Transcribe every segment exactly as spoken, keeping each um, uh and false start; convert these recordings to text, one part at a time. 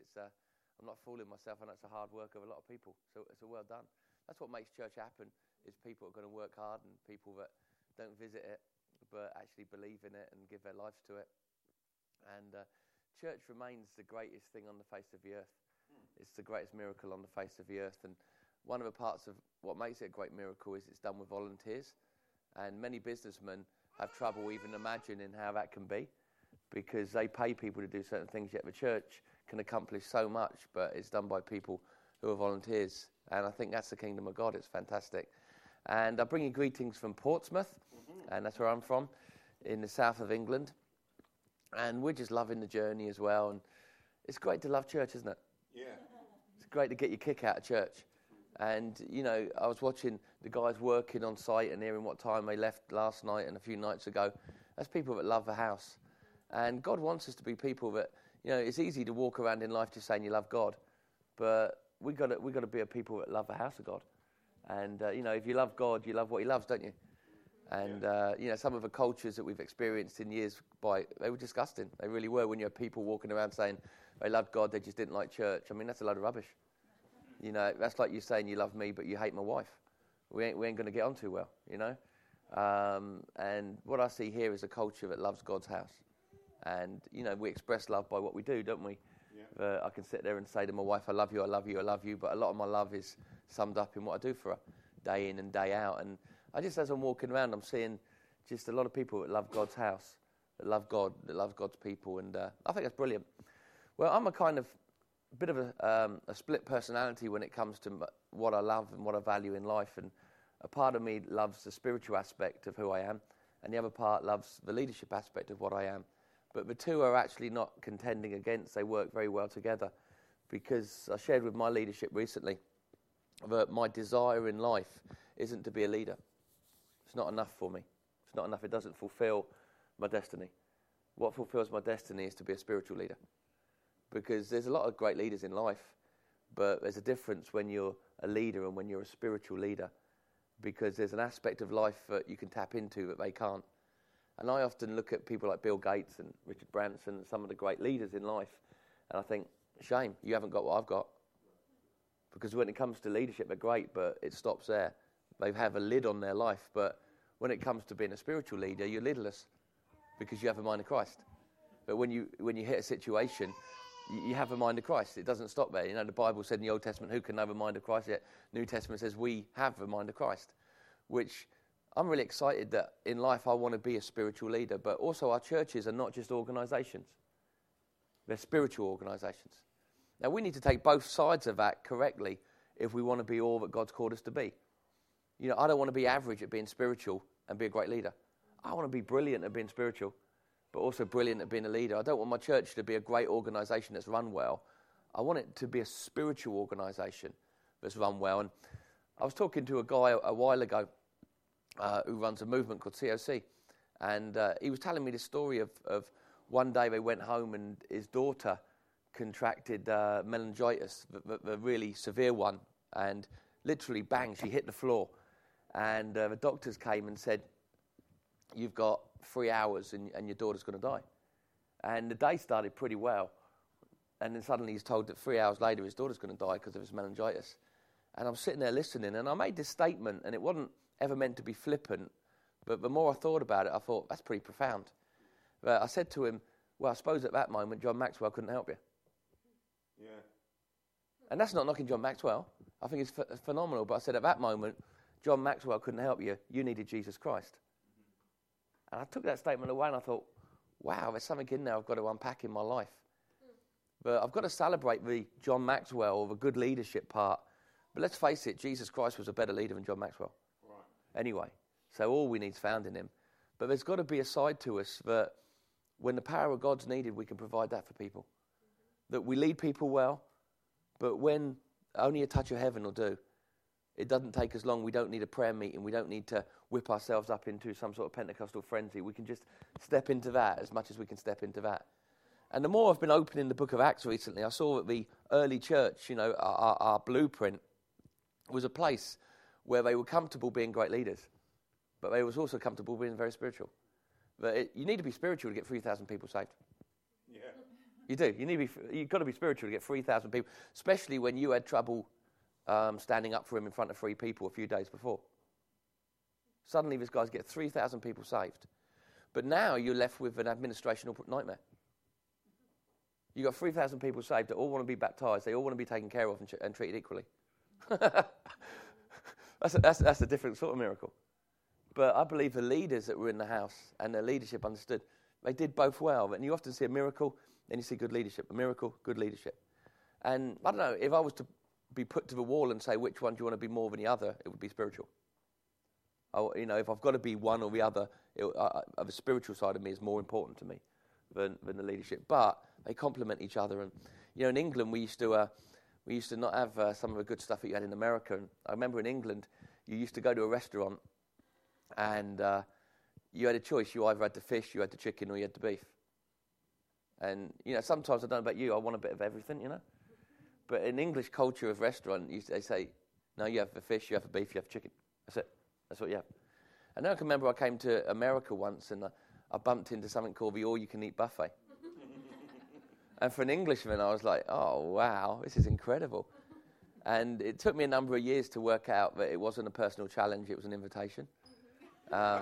it's uh, I'm not fooling myself. I know it's a hard work of a lot of people. So it's a well done. That's what makes church happen. Is people are going to work hard and people that don't visit it, but actually believe in it and give their lives to it. And uh, church remains the greatest thing on the face of the earth. Mm. It's the greatest miracle on the face of the earth. And one of the parts of what makes it a great miracle is it's done with volunteers. And many businessmen have trouble even imagining how that can be, because they pay people to do certain things, yet the church can accomplish so much, but it's done by people who are volunteers. And I think that's the kingdom of God. It's fantastic. And I bring you greetings from Portsmouth, mm-hmm. and that's where I'm from, in the south of England. And we're just loving the journey as well. And it's great to love church, isn't it? Yeah. It's great to get your kick out of church. And, you know, I was watching the guys working on site and hearing what time they left last night and a few nights ago. That's people that love the house. And God wants us to be people that, you know, it's easy to walk around in life just saying you love God. But we got to we got to be a people that love the house of God. And, uh, you know, if you love God, you love what he loves, don't you? And, uh, you know, some of the cultures that we've experienced in years by, they were disgusting. They really were. When you have people walking around saying they loved God, they just didn't like church. I mean, that's a load of rubbish. You know, that's like you saying you love me, but you hate my wife. We ain't, we ain't going to get on too well, you know. Um, and what I see here is a culture that loves God's house. And, you know, we express love by what we do, don't we? Yeah. Uh, I can sit there and say to my wife, I love you, I love you, I love you. But a lot of my love is summed up in what I do for her, day in and day out. And I just, as I'm walking around, I'm seeing just a lot of people that love God's house, that love God, that love God's people. And uh, I think that's brilliant. Well, I'm a kind of bit of a, um, a split personality when it comes to m- what I love and what I value in life. And a part of me loves the spiritual aspect of who I am, and the other part loves the leadership aspect of what I am. But the two are actually not contending against. They work very well together, because I shared with my leadership recently that my desire in life isn't to be a leader. It's not enough for me. It's not enough. It doesn't fulfill my destiny. What fulfills my destiny is to be a spiritual leader. Because there's a lot of great leaders in life, but there's a difference when you're a leader and when you're a spiritual leader, because there's an aspect of life that you can tap into that they can't. And I often look at people like Bill Gates and Richard Branson and some of the great leaders in life, and I think, shame, you haven't got what I've got. Because when it comes to leadership, they're great, but it stops there. They have a lid on their life, but when it comes to being a spiritual leader, you're lidless because you have a mind of Christ. But when you when you hit a situation, you have a mind of Christ. It doesn't stop there. You know, the Bible said in the Old Testament, who can know the mind of Christ? Yet New Testament says we have the mind of Christ, which I'm really excited that in life I want to be a spiritual leader. But also our churches are not just organisations. They're spiritual organisations. Now we need to take both sides of that correctly if we want to be all that God's called us to be. You know, I don't want to be average at being spiritual and be a great leader. I want to be brilliant at being spiritual, but also brilliant at being a leader. I don't want my church to be a great organisation that's run well. I want it to be a spiritual organisation that's run well. And I was talking to a guy a, a while ago uh, who runs a movement called C O C, and uh, he was telling me the story of, of one day they went home and his daughter contracted uh, meningitis, the, the, the really severe one, and literally, bang, she hit the floor. And uh, the doctors came and said, you've got three hours and, and your daughter's going to die. And the day started pretty well. And then suddenly he's told that three hours later his daughter's going to die because of his meningitis. And I'm sitting there listening, and I made this statement, and it wasn't ever meant to be flippant, but the more I thought about it, I thought, that's pretty profound. But I said to him, well, I suppose at that moment John Maxwell couldn't help you. Yeah. And that's not knocking John Maxwell. I think it's ph- phenomenal. But I said, at that moment, John Maxwell couldn't help you. You needed Jesus Christ. And I took that statement away and I thought, wow, there's something in there I've got to unpack in my life. But I've got to celebrate the John Maxwell or the good leadership part. But let's face it, Jesus Christ was a better leader than John Maxwell. Right. Anyway, so all we need is found in him. But there's got to be a side to us that when the power of God's needed, we can provide that for people. That we lead people well, but when only a touch of heaven will do. It doesn't take us long. We don't need a prayer meeting. We don't need to whip ourselves up into some sort of Pentecostal frenzy. We can just step into that as much as we can step into that. And the more I've been opening the book of Acts recently, I saw that the early church, you know, our, our blueprint, was a place where they were comfortable being great leaders, but they was also comfortable being very spiritual. But it, you need to be spiritual to get three thousand people saved. Yeah. You do. You need to be, you've got to be spiritual to get three thousand people, especially when you had trouble um, standing up for him in front of three people a few days before. Suddenly this guy's get three thousand people saved. But now you're left with an administrational nightmare. You've got three thousand people saved that all want to be baptized. They all want to be taken care of and, ch- and treated equally. that's, a, that's, that's a different sort of miracle. But I believe the leaders that were in the house and their leadership understood. They did both well. And you often see a miracle, then you see good leadership. A miracle, good leadership. And I don't know, if I was to be put to the wall and say, which one do you want to be more than the other, it would be spiritual. I, you know, if I've got to be one or the other, it, uh, uh, the spiritual side of me is more important to me than, than the leadership. But they complement each other. And, you know, in England, we used to uh, we used to not have uh, some of the good stuff that you had in America. And I remember in England, you used to go to a restaurant and uh, you had a choice. You either had the fish, you had the chicken, or you had the beef. And, you know, sometimes, I don't know about you, I want a bit of everything, you know. But in English culture of restaurant, you, they say, no, you have the fish, you have the beef, you have chicken. That's it. That's what you have. And then I can remember I came to America once and I, I bumped into something called the all-you-can-eat buffet. And for an Englishman, I was like, oh, wow, this is incredible. And it took me a number of years to work out that it wasn't a personal challenge, it was an invitation. Um,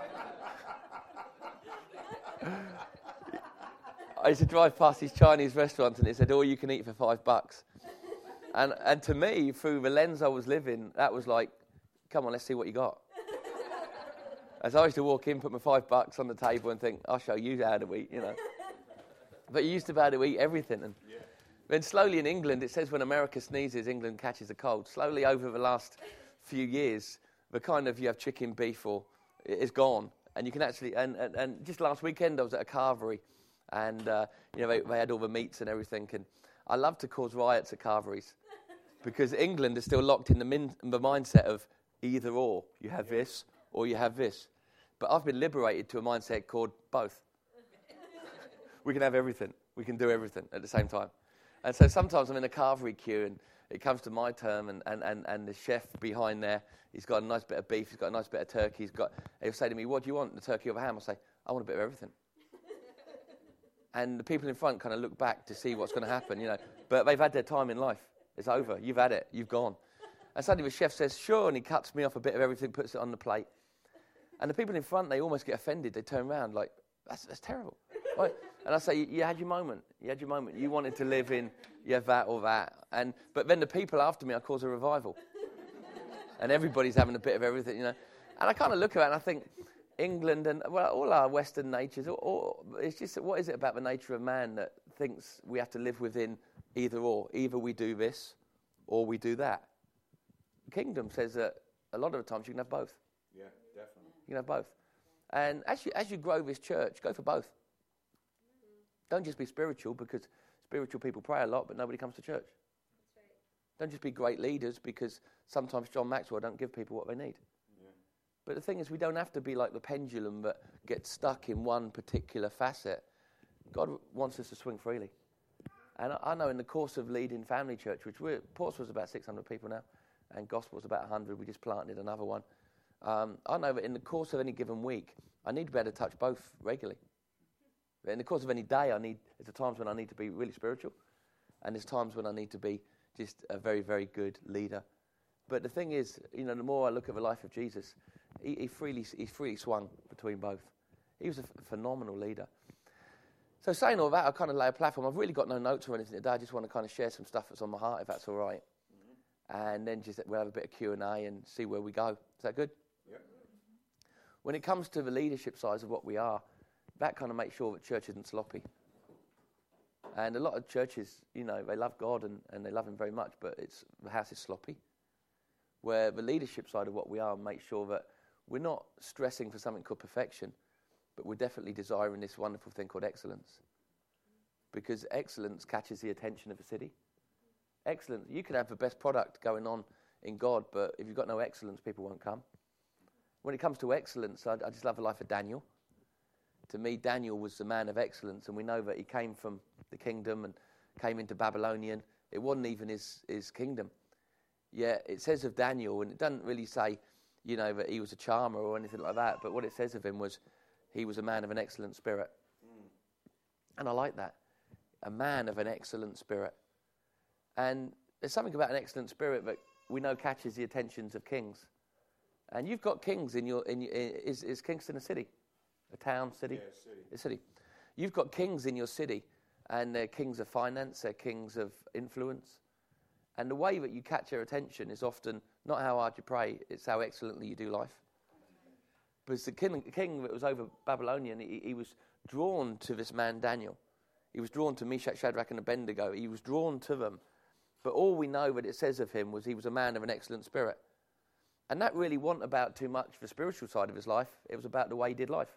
I used to drive past these Chinese restaurants and it said, all you can eat for five bucks. And and to me, through the lens I was living, that was like, come on, let's see what you got. As I used to walk in, put my five bucks on the table and think, I'll show you how to eat, you know. But you used to be able to eat everything. And yeah. Then slowly in England, it says when America sneezes, England catches a cold. Slowly over the last few years, the kind of you have chicken, beef, or is gone. And you can actually, and, and, and just last weekend I was at a carvery, and uh, you know they, they had all the meats and everything. And I love to cause riots at carveries because England is still locked in the, min, the mindset of either or. You have yeah. this or you have this. But I've been liberated to a mindset called both. We can have everything. We can do everything at the same time. And so sometimes I'm in a carvery queue and it comes to my turn and, and, and, and the chef behind there, he's got a nice bit of beef, he's got a nice bit of turkey, he's got, he'll say to me, what do you want, the turkey or the ham? I'll say, I want a bit of everything. And the people in front kind of look back to see what's going to happen, you know. But they've had their time in life. It's over. You've had it. You've gone. And suddenly the chef says, sure, and he cuts me off a bit of everything, puts it on the plate. And the people in front, they almost get offended. They turn around like, that's, that's terrible. Right? And I say, you, you had your moment. You had your moment. You wanted to live in, you have that or that. And But then the people after me, I cause a revival. And everybody's having a bit of everything, you know. And I kind of look at it and I think, England and, well, all our Western natures, or, or, it's just, what is it about the nature of man that thinks we have to live within either or? Either we do this or we do that. The kingdom says that a lot of the times you can have both. Yeah, definitely. You can have both. And as you, as you grow this church, go for both. Don't just be spiritual, because spiritual people pray a lot, but nobody comes to church. That's right. Don't just be great leaders, because sometimes John Maxwell don't give people what they need. Yeah. But the thing is, we don't have to be like the pendulum that gets stuck in one particular facet. God wants us to swing freely. And I, I know in the course of leading Family Church, which we're, Portsmouth's about six hundred people now, and Gospel's about one hundred, we just planted another one. Um, I know that in the course of any given week, I need to be able to touch both regularly. In the course of any day, I need, there's times when I need to be really spiritual, and there's times when I need to be just a very, very good leader. But the thing is, you know, the more I look at the life of Jesus, he, he freely he freely swung between both. He was a f- phenomenal leader. So saying all that, I kind of lay a platform. I've really got no notes or anything today. I just want to kind of share some stuff that's on my heart, if that's all right. Mm-hmm. And then just we'll have a bit of Q and A and see where we go. Is that good? Yep. When it comes to the leadership side of what we are, that kind of makes sure that church isn't sloppy. And a lot of churches, you know, they love God and, and they love him very much, but it's the house is sloppy. Where the leadership side of what we are makes sure that we're not stressing for something called perfection, but we're definitely desiring this wonderful thing called excellence. Because excellence catches the attention of the city. Excellence, you can have the best product going on in God, but if you've got no excellence, people won't come. When it comes to excellence, I, I just love the life of Daniel. To me, Daniel was the man of excellence, and we know that he came from the kingdom and came into Babylonian. It wasn't even his, his kingdom. Yet it says of Daniel, and it doesn't really say, you know, that he was a charmer or anything like that, but what it says of him was he was a man of an excellent spirit. Mm. And I like that. a man of an excellent spirit. And there's something about an excellent spirit that we know catches the attentions of kings. And you've got kings in your, in your is, is Kingston a city? A town, city? Yeah, city. A city. You've got kings in your city, and they're kings of finance, they're kings of influence. And the way that you catch their attention is often not how hard you pray, it's how excellently you do life. Because the king, king that was over Babylonian, he, he was drawn to this man Daniel. He was drawn to Meshach, Shadrach, and Abednego. He was drawn to them. But all we know that it says of him was he was a man of an excellent spirit. And that really wasn't about too much the spiritual side of his life. It was about the way he did life.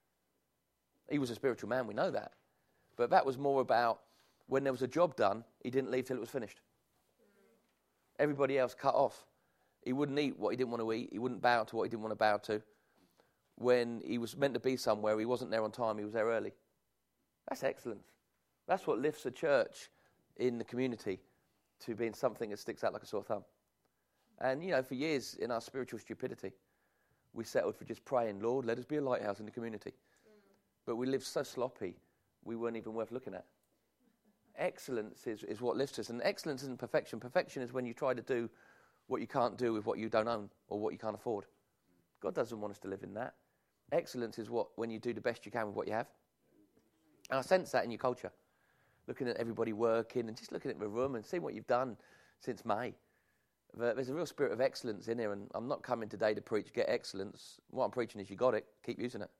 He was a spiritual man, we know that. But that was more about when there was a job done, he didn't leave till it was finished. Everybody else cut off. He wouldn't eat what he didn't want to eat. He wouldn't bow to what he didn't want to bow to. When he was meant to be somewhere, he wasn't there on time, he was there early. That's excellence. That's what lifts a church in the community to being something that sticks out like a sore thumb. And, you know, for years in our spiritual stupidity, we settled for just praying, Lord, let us be a lighthouse in the community. Mm. But we lived so sloppy, we weren't even worth looking at. Excellence is, is what lifts us. And excellence isn't perfection. Perfection is when you try to do what you can't do with what you don't own or what you can't afford. God doesn't want us to live in that. Excellence is what when you do the best you can with what you have. And I sense that in your culture. Looking at everybody working and just looking at the room and seeing what you've done since May. There's a real spirit of excellence in here, and I'm not coming today to preach get excellence. What I'm preaching is you got it, keep using it.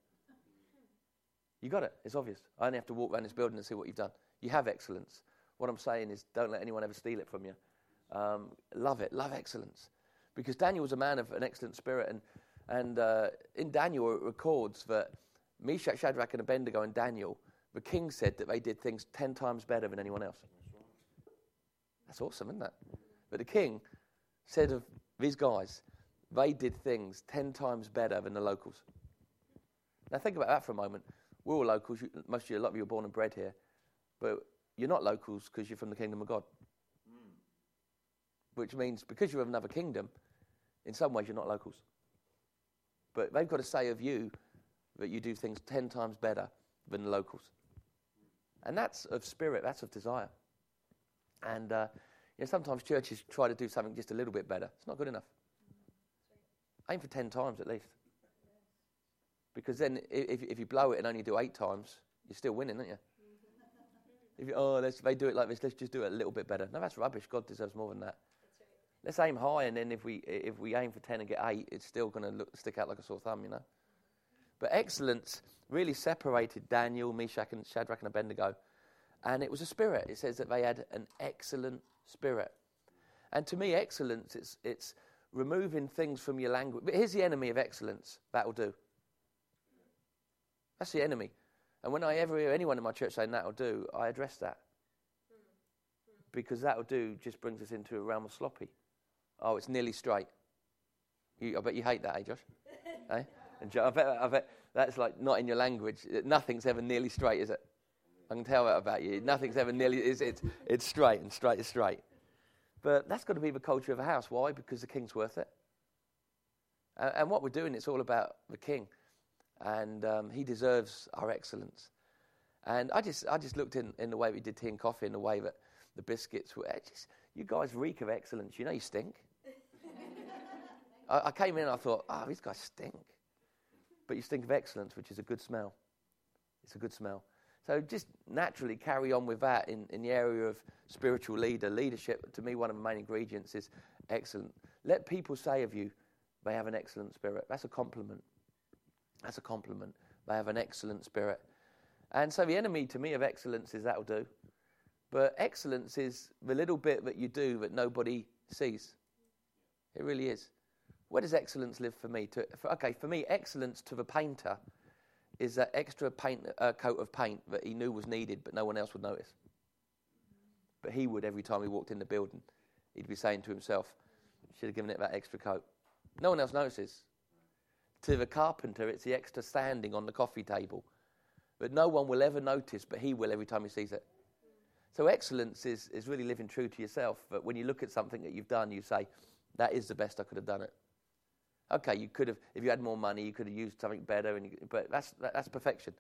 You got it, it's obvious. I only have to walk around this building and see what you've done. You have excellence. What I'm saying is don't let anyone ever steal it from you. Um, love it, love excellence. Because Daniel was a man of an excellent spirit, and, and uh, in Daniel it records that Meshach, Shadrach, and Abednego and Daniel, the king said that they did things ten times better than anyone else. That's awesome, isn't that? But the king said of these guys, they did things ten times better than the locals. Now think about that for a moment. We're all locals. You, most of you, a lot of you are born and bred here. But you're not locals because you're from the kingdom of God. Mm. Which means because you're of another kingdom, in some ways you're not locals. But they've got to say of you that you do things ten times better than the locals. And that's of spirit, that's of desire. And uh, you know, sometimes churches try to do something just a little bit better. It's not good enough. Aim for ten times at least. Because then if, if you blow it and only do eight times, you're still winning, aren't you? If you oh, let's, they do it like this, let's just do it a little bit better. No, that's rubbish. God deserves more than that. Let's aim high, and then if we if we aim for ten and get eight, it's still going to stick out like a sore thumb, you know. But excellence really separated Daniel, Meshach, and Shadrach, and Abednego. And it was a spirit. It says that they had an excellent spirit. And to me, excellence, it's it's removing things from your language. But here's the enemy of excellence. That'll do. That's the enemy. And when I ever hear anyone in my church saying that'll do, I address that. Because that'll do just brings us into a realm of sloppy. Oh, it's nearly straight. You, I bet you hate that, eh, Josh? eh? And Jo- I bet, I bet that's like not in your language. Nothing's ever nearly straight, is it? I can tell that about you. Nothing's ever nearly, it's, it's, it's straight, and straight is straight. But that's got to be the culture of a house. Why? Because the king's worth it. And, and what we're doing, it's all about the king. And um, he deserves our excellence. And I just I just looked in, in the way we did tea and coffee, in the way that the biscuits were. Just, you guys reek of excellence. You know you stink. I, I came in and I thought, oh, these guys stink. But you stink of excellence, which is a good smell. It's a good smell. So just naturally carry on with that in, in the area of spiritual leader. Leadership, to me, one of the main ingredients is excellent. Let people say of you, they have an excellent spirit. That's a compliment. That's a compliment. They have an excellent spirit. And so the enemy, to me, of excellence is that'll do. But excellence is the little bit that you do that nobody sees. It really is. Where does excellence live for me? To, for, okay, for me, excellence to the painter is that extra paint, uh, coat of paint that he knew was needed, but no one else would notice. But he would every time he walked in the building. He'd be saying to himself, should have given it that extra coat. No one else notices. To the carpenter, it's the extra sanding on the coffee table. But no one will ever notice, but he will every time he sees it. So excellence is, is really living true to yourself. But when you look at something that you've done, you say, that is the best I could have done it. Okay, you could have, if you had more money, you could have used something better, and you, but that's that, that's perfection.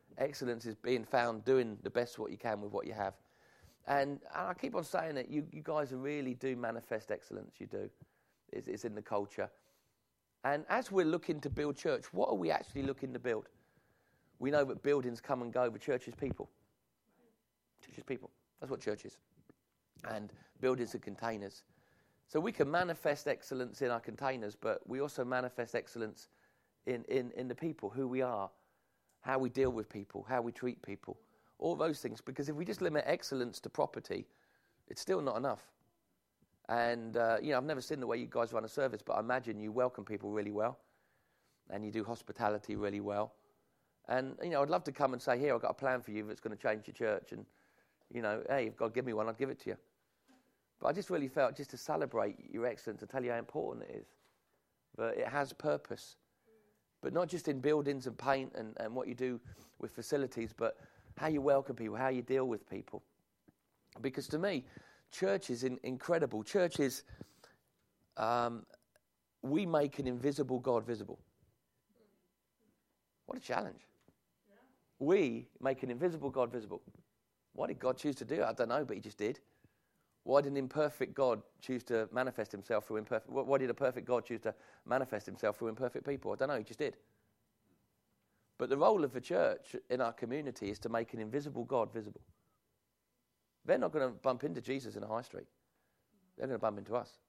Excellence is being found doing the best what you can with what you have. And, and I keep on saying it, you, you guys really do manifest excellence, you do. It's, it's in the culture. And as we're looking to build church, what are we actually looking to build? We know that buildings come and go, but church is people. Church is people. That's what church is. And buildings are containers. So we can manifest excellence in our containers, but we also manifest excellence in, in, in the people, who we are, how we deal with people, how we treat people, all those things. Because if we just limit excellence to property, it's still not enough. And, uh, you know, I've never seen the way you guys run a service, but I imagine you welcome people really well, and you do hospitality really well. And, you know, I'd love to come and say, here, I've got a plan for you that's going to change your church. And, you know, hey, if God give me one, I'd give it to you. But I just really felt just to celebrate your excellence, to tell you how important it is. But it has purpose. But not just in buildings and paint and, and what you do with facilities, but how you welcome people, how you deal with people. Because to me, church is in, incredible. Church is, um, we make an invisible God visible. What a challenge. Yeah. We make an invisible God visible. Why did God choose to do it? I don't know, but he just did. Why did an imperfect God choose to manifest himself through imperfect... Why did a perfect God choose to manifest himself through imperfect people? I don't know, he just did. But the role of the church in our community is to make an invisible God visible. They're not going to bump into Jesus in a high street. They're going to bump into us.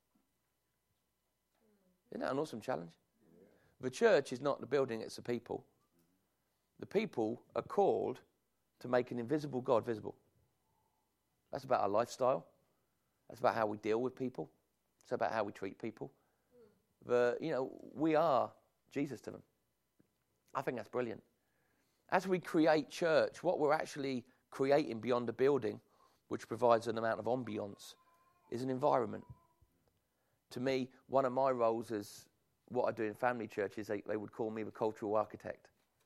Isn't that an awesome challenge? The church is not the building, it's the people. The people are called to make an invisible God visible. That's about our lifestyle. That's about how we deal with people. It's about how we treat people. The, you know, we are Jesus to them. I think that's brilliant. As we create church, what we're actually creating beyond a building, which provides an amount of ambience, is an environment. To me, one of my roles is what I do in family churches, they, they would call me the cultural architect.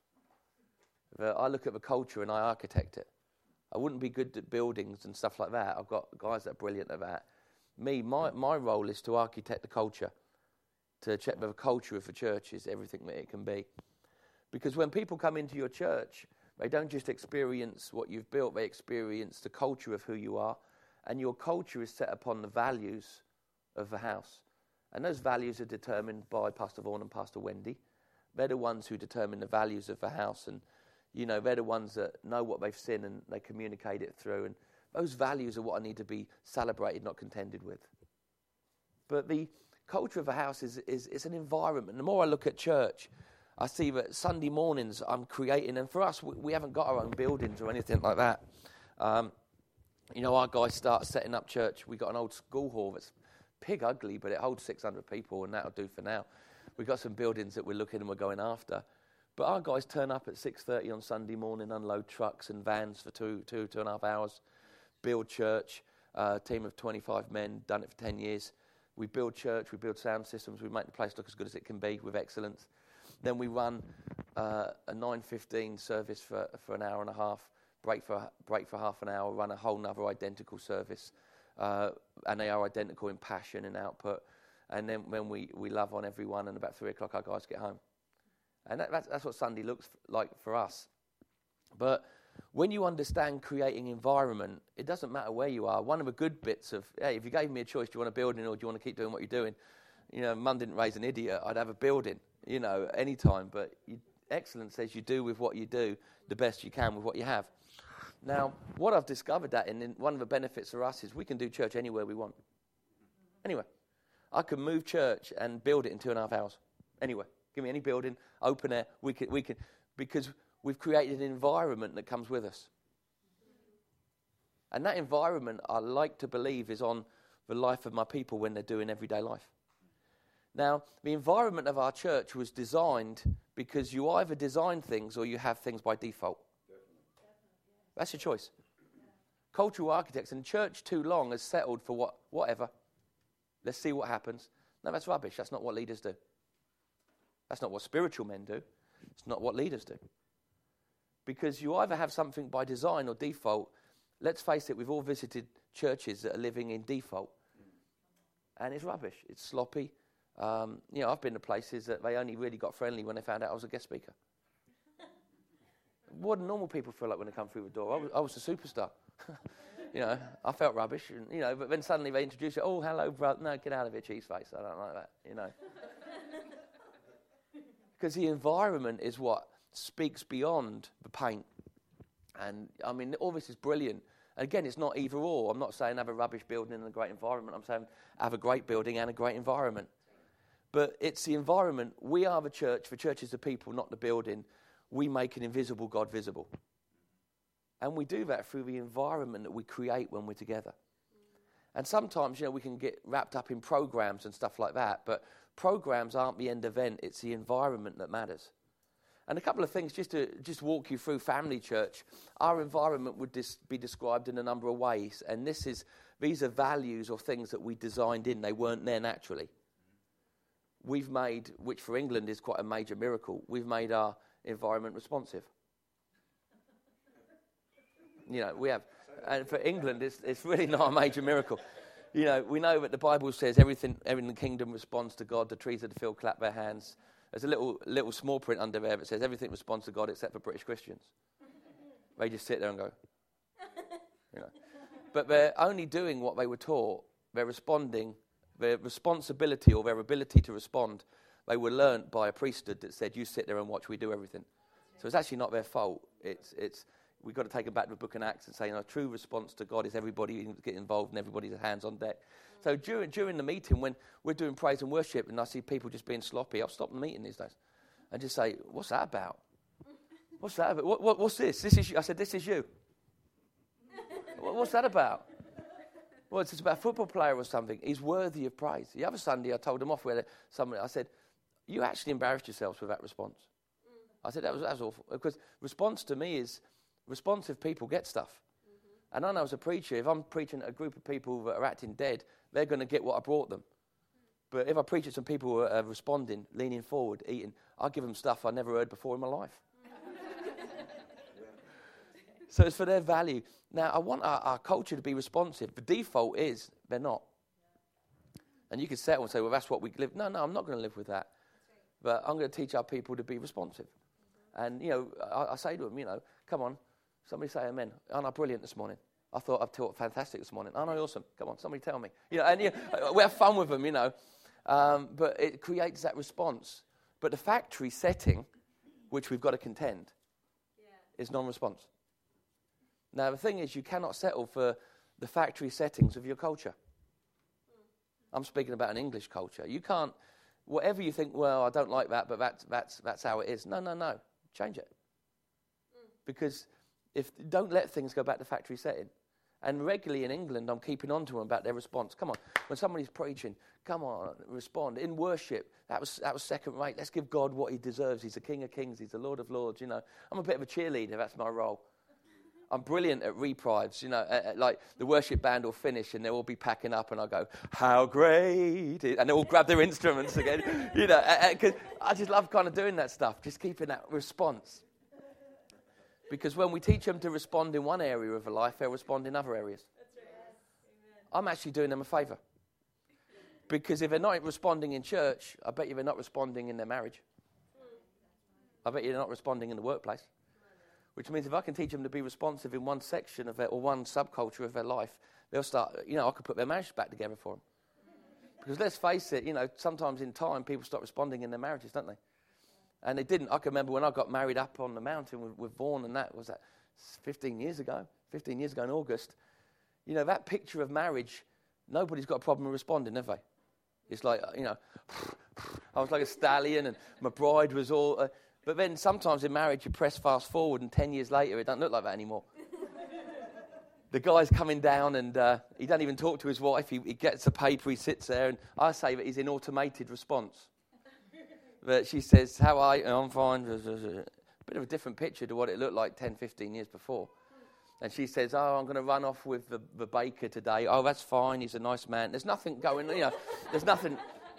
The, I look at the culture and I architect it. I wouldn't be good at buildings and stuff like that. I've got guys that are brilliant at that. Me, my, my role is to architect the culture, to check the culture of the church is everything that it can be. Because when people come into your church, they don't just experience what you've built, they experience the culture of who you are. And your culture is set upon the values of the house. And those values are determined by Pastor Vaughan and Pastor Wendy. They're the ones who determine the values of the house. And, you know, they're the ones that know what they've seen and they communicate it through. And those values are what I need to be celebrated, not contended with. But the culture of a house is, is, is an environment. The more I look at church, I see that Sunday mornings I'm creating, and for us, we, we haven't got our own buildings or anything like that. Um, you know, our guys start setting up church. We got an old school hall that's pig ugly, but it holds six hundred people, and that'll do for now. We've got some buildings that we're looking and we're going after. But our guys turn up at six thirty on Sunday morning, unload trucks and vans for two, two, two and a half hours, build church, a uh, team of twenty-five men, done it for ten years. We build church, we build sound systems, we make the place look as good as it can be with excellence. Then we run uh, a nine fifteen service for, for an hour and a half, break for break for half an hour, run a whole nother identical service. Uh, and they are identical in passion and output. And then when we, we love on everyone, and about three o'clock our guys get home. And that, that's, that's what Sunday looks like for us. But when you understand creating environment, it doesn't matter where you are. One of the good bits of, hey, if you gave me a choice, do you want a building or do you want to keep doing what you're doing? You know, Mum didn't raise an idiot. I'd have a building, you know, any time. But you, excellence says you do with what you do the best you can with what you have. Now, what I've discovered that in, in one of the benefits for us is we can do church anywhere we want. Anywhere. I can move church and build it in two and a half hours. Anywhere. Give me any building, open air. We can, we can, because we've created an environment that comes with us. And that environment, I like to believe, is on the life of my people when they're doing everyday life. Now, the environment of our church was designed because you either design things or you have things by default. That's your choice. Cultural architects and church too long has settled for what, whatever. Let's see what happens. No, that's rubbish. That's not what leaders do. That's not what spiritual men do. It's not what leaders do. Because you either have something by design or default. Let's face it, we've all visited churches that are living in default. And it's rubbish. It's sloppy. Um, you know, I've been to places that they only really got friendly when they found out I was a guest speaker. what do normal people feel like when they come through the door? I was, I was a superstar. You know, I felt rubbish, and, you know, but then suddenly they introduce you, oh, hello, brother. No, get out of here, cheese face. I don't like that, you know. Because the environment is what speaks beyond the paint. And, I mean, all this is brilliant. And again, it's not either or. I'm not saying have a rubbish building and a great environment. I'm saying have a great building and a great environment. But it's the environment. We are the church. The church is the people, not the building. We make an invisible God visible. And we do that through the environment that we create when we're together. And sometimes, you know, we can get wrapped up in programs and stuff like that. But programs aren't the end event. It's the environment that matters. And a couple of things, just to just walk you through Family Church. Our environment would dis- be described in a number of ways. And this is these are values or things that we designed in. They weren't there naturally. We've made, which for England is quite a major miracle, we've made our environment responsive. You know, we have. And for England, it's, it's really not a major miracle. You know, we know that the Bible says everything, everything in the kingdom responds to God. The trees of the field clap their hands. There's a little little small print under there that says everything responds to God except for British Christians. They just sit there and go, you know. But they're only doing what they were taught. They're responding. Their responsibility or their ability to respond, they were learnt by a priesthood that said, you sit there and watch, we do everything. So it's actually not their fault. It's it's we've got to take them back to the book of Acts and say, you know, true response to God is everybody get involved and everybody's hands on deck. So during during the meeting, when we're doing praise and worship and I see people just being sloppy, I'll stop the meeting these days and just say, what's that about? What's that about? What, what, what's this? This is you. I said, this is you. what, what's that about? Well, it's about a football player or something. He's worthy of praise. The other Sunday, I told them off where somebody, I said, you actually embarrassed yourselves with that response. Mm. I said, that was, that was awful. Because response to me is, responsive people get stuff. Mm-hmm. And I know as a preacher, if I'm preaching at a group of people that are acting dead, they're going to get what I brought them. Mm. But if I preach at some people who are uh, responding, leaning forward, eating, I'll give them stuff I never heard before in my life. So it's for their value. Now, I want our, our culture to be responsive. The default is they're not. And you can settle and say, well, that's what we live. No, no, I'm not going to live with that. But I'm going to teach our people to be responsive. And, you know, I, I say to them, you know, come on, somebody say amen. Aren't I brilliant this morning? I thought I've taught fantastic this morning. Aren't I awesome? Come on, somebody tell me. You know, and you know, we have fun with them, you know. Um, but it creates that response. But the factory setting, which we've got to contend, yeah. is non-response. Now, the thing is, you cannot settle for the factory settings of your culture. I'm speaking about an English culture. You can't, whatever you think, well, I don't like that, but that's, that's, that's how it is. No, no, no. Change it. Because if don't let things go back to factory setting. And regularly in England, I'm keeping on to them about their response. Come on, when somebody's preaching, come on, respond. In worship, that was that was second rate. Let's give God what he deserves. He's the King of Kings. He's the Lord of Lords, you know. I'm a bit of a cheerleader. That's my role. I'm brilliant at reprives, you know, uh, like the worship band will finish and they'll all be packing up and I'll go, how great, is, and they'll all grab their instruments again, you know, because uh, uh, I just love kind of doing that stuff, just keeping that response. Because when we teach them to respond in one area of their life, they'll respond in other areas. That's right. I'm actually doing them a favour. Because if they're not responding in church, I bet you they're not responding in their marriage. I bet you they're not responding in the workplace. Which means if I can teach them to be responsive in one section of their, or one subculture of their life, they'll start, you know, I could put their marriage back together for them. Because let's face it, you know, sometimes in time people start responding in their marriages, don't they? And they didn't. I can remember when I got married up on the mountain with, with Vaughan, and that was that fifteen years ago, fifteen years ago in August. You know, that picture of marriage, nobody's got a problem with responding, have they? It's like, you know, I was like a stallion and my bride was all... Uh, But then sometimes in marriage you press fast forward and ten years later it doesn't look like that anymore. The guy's coming down and uh, he doesn't even talk to his wife. He, he gets a paper, he sits there, and I say that he's in automated response. But she says, how are you? I'm fine. A bit of a different picture to what it looked like ten, fifteen years before. And she says, oh, I'm going to run off with the, the baker today. Oh, that's fine. He's a nice man. There's nothing going, you know, there's nothing.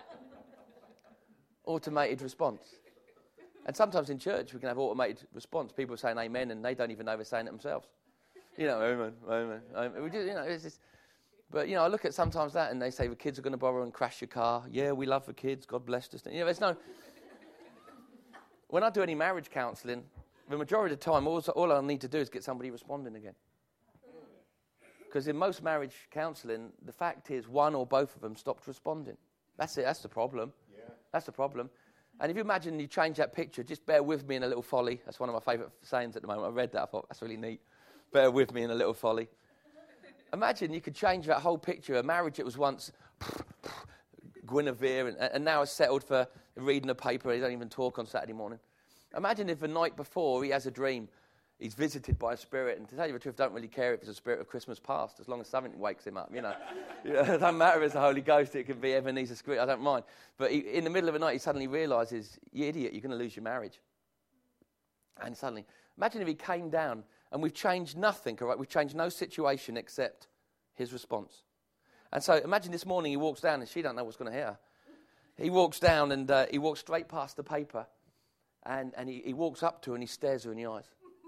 Automated response. And sometimes in church we can have automated response. People are saying amen and they don't even know they're saying it themselves. You know, amen, amen, amen. We just, you know, it's just, but, you know, I look at sometimes that and they say the kids are going to borrow and crash your car. Yeah, we love the kids. God bless us. You know, there's no... When I do any marriage counselling, the majority of the time, all, all I need to do is get somebody responding again. Because in most marriage counselling, the fact is one or both of them stopped responding. That's it. That's the problem. Yeah. That's the problem. And if you imagine you change that picture, just bear with me in a little folly. That's one of my favourite sayings at the moment. I read that. I thought, that's really neat. Bear with me in a little folly. Imagine you could change that whole picture. A marriage that was once Guinevere and, and now is settled for reading a paper. He don't even talk on Saturday morning. Imagine if the night before he has a dream. He's visited by a spirit, and to tell you the truth, don't really care if it's a spirit of Christmas past, as long as something wakes him up, you know. It doesn't matter if it's the Holy Ghost, it can be Ebenezer Scrooge, I don't mind. But he, in the middle of the night, he suddenly realises, you idiot, you're going to lose your marriage. And suddenly, imagine if he came down, and we've changed nothing, all right? We've changed no situation except his response. And so imagine this morning he walks down, and she don't know what's going to hit her. He walks down, and uh, he walks straight past the paper, and, and he, he walks up to her, and he stares her in the eyes.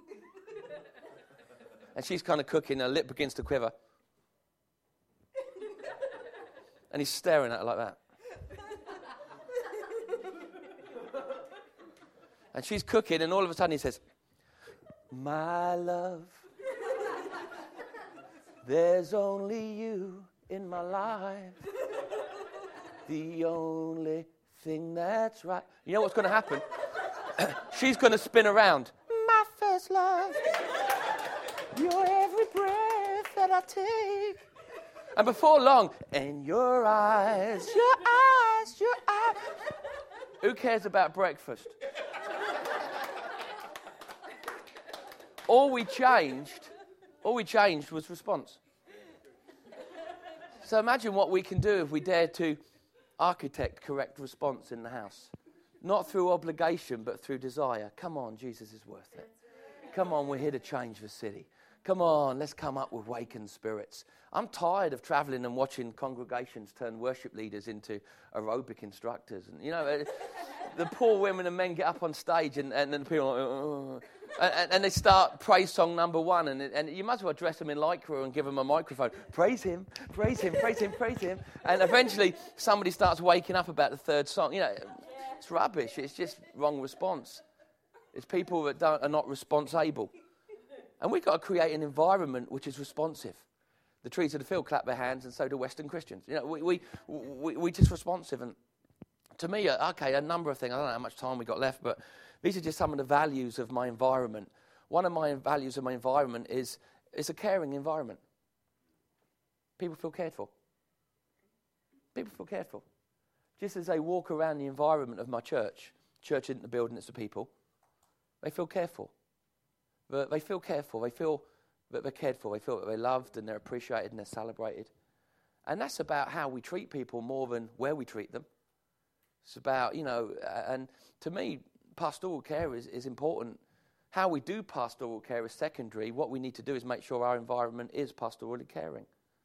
And she's kind of cooking, her lip begins to quiver. And he's staring at her like that. And she's cooking, and all of a sudden he says, my love, there's only you in my life. The only thing that's right. You know what's going to happen? She's going to spin around. My first love. Your every breath that I take. And before long, and your eyes, your eyes, your eyes. Who cares about breakfast? All we changed, all we changed was response. So imagine what we can do if we dare to architect correct response in the house. Not through obligation, but through desire. Come on, Jesus is worth it. Come on, we're here to change the city. Come on, let's come up with wakened spirits. I'm tired of travelling and watching congregations turn worship leaders into aerobic instructors. And, you know, the poor women and men get up on stage and, and then people are like, oh. and, and they start praise song number one. And, and you might as well dress them in lycra and give them a microphone. Praise him, praise him, praise him, praise him. And eventually somebody starts waking up about the third song. You know, it's rubbish. It's just wrong response. It's people that don't, are not response able. And we've got to create an environment which is responsive. The trees of the field clap their hands, and so do Western Christians. You know, we we we we just responsive. And to me, okay, a number of things. I don't know how much time we got left, but these are just some of the values of my environment. One of my values of my environment is is a caring environment. People feel cared for. People feel cared for. Just as they walk around the environment of my church, church isn't the building, it's the people. They feel cared for. But they feel cared for. They feel that they're cared for. They feel that they're loved and they're appreciated and they're celebrated. And that's about how we treat people more than where we treat them. It's about, you know, and to me, pastoral care is, is important. How we do pastoral care is secondary. What we need to do is make sure our environment is pastorally caring.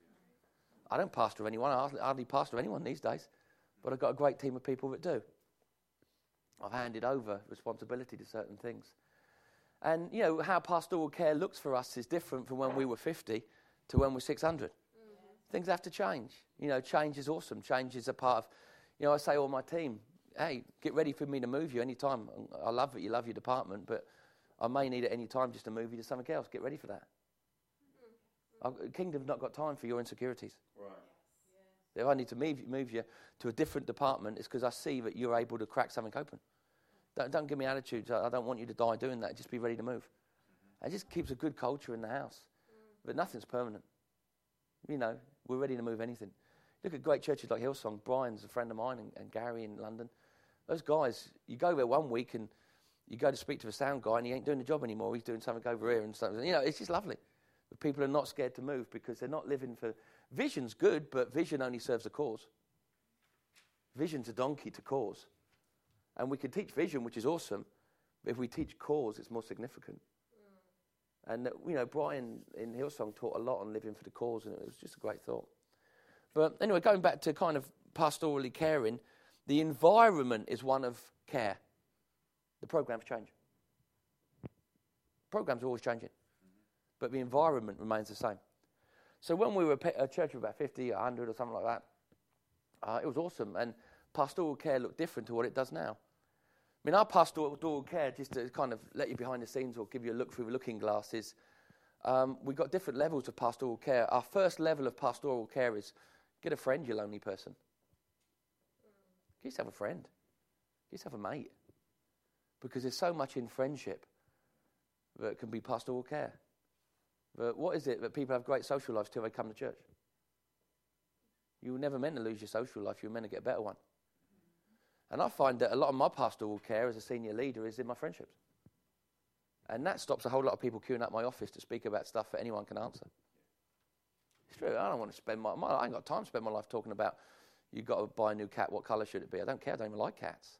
I don't pastor anyone. I hardly pastor anyone these days. But I've got a great team of people that do. I've handed over responsibility to certain things. And, you know, how pastoral care looks for us is different from when we were fifty to when we're six hundred. Mm-hmm. Things have to change. You know, change is awesome. Change is a part of, you know, I say to all my team, hey, get ready for me to move you any time. I love that you love your department, but I may need it any time just to move you to something else. Get ready for that. Mm-hmm. Kingdom's not got time for your insecurities. Right. If I need to move, move you to a different department, it's because I see that you're able to crack something open. Don't, don't give me attitudes. I don't want you to die doing that. Just be ready to move. Mm-hmm. It just keeps a good culture in the house. Mm. But nothing's permanent. You know, we're ready to move anything. Look at great churches like Hillsong. Brian's a friend of mine, and, and Gary in London. Those guys, you go there one week and you go to speak to the sound guy and he ain't doing the job anymore. He's doing something over here and something. You know, it's just lovely. But people are not scared to move because they're not living for... Vision's good, but vision only serves a cause. Vision's a donkey to cause. And we can teach vision, which is awesome, but if we teach cause, it's more significant. Mm. And, uh, you know, Brian in Hillsong taught a lot on living for the cause, and it was just a great thought. But anyway, going back to kind of pastorally caring, the environment is one of care. The programs change. Programs are always changing, mm-hmm. but the environment remains the same. So when we were a church of about fifty, a hundred or something like that, uh, it was awesome. And pastoral care looked different to what it does now. I mean, our pastoral care, just to kind of let you behind the scenes or give you a look through the looking glasses, um, we've got different levels of pastoral care. Our first level of pastoral care is get a friend, you lonely person. Get yourself a friend. Get yourself a mate. Because there's so much in friendship that can be pastoral care. But what is it that people have great social lives till they come to church? You were never meant to lose your social life. You were meant to get a better one. And I find that a lot of my pastoral care as a senior leader is in my friendships. And that stops a whole lot of people queuing up my office to speak about stuff that anyone can answer. It's true. I don't want to spend my, my I ain't got time to spend my life talking about you've got to buy a new cat, what colour should it be? I don't care. I don't even like cats.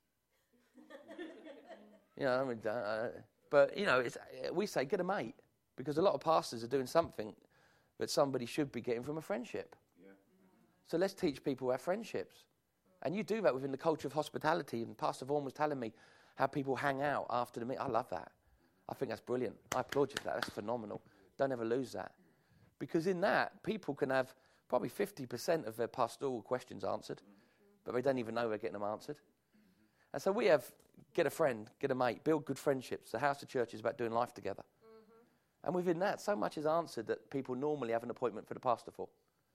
you know, I mean, uh, but, you know, it's, we say get a mate. Because a lot of pastors are doing something that somebody should be getting from a friendship. Yeah. So let's teach people our friendships. And you do that within the culture of hospitality. And Pastor Vaughan was telling me how people hang out after the meeting. I love that. I think that's brilliant. I applaud you for that. That's phenomenal. Don't ever lose that. Because in that, people can have probably fifty percent of their pastoral questions answered, but they don't even know they're getting them answered. And so we have get a friend, get a mate, build good friendships. The House of Church is about doing life together. Mm-hmm. And within that, so much is answered that people normally have an appointment for the pastor for.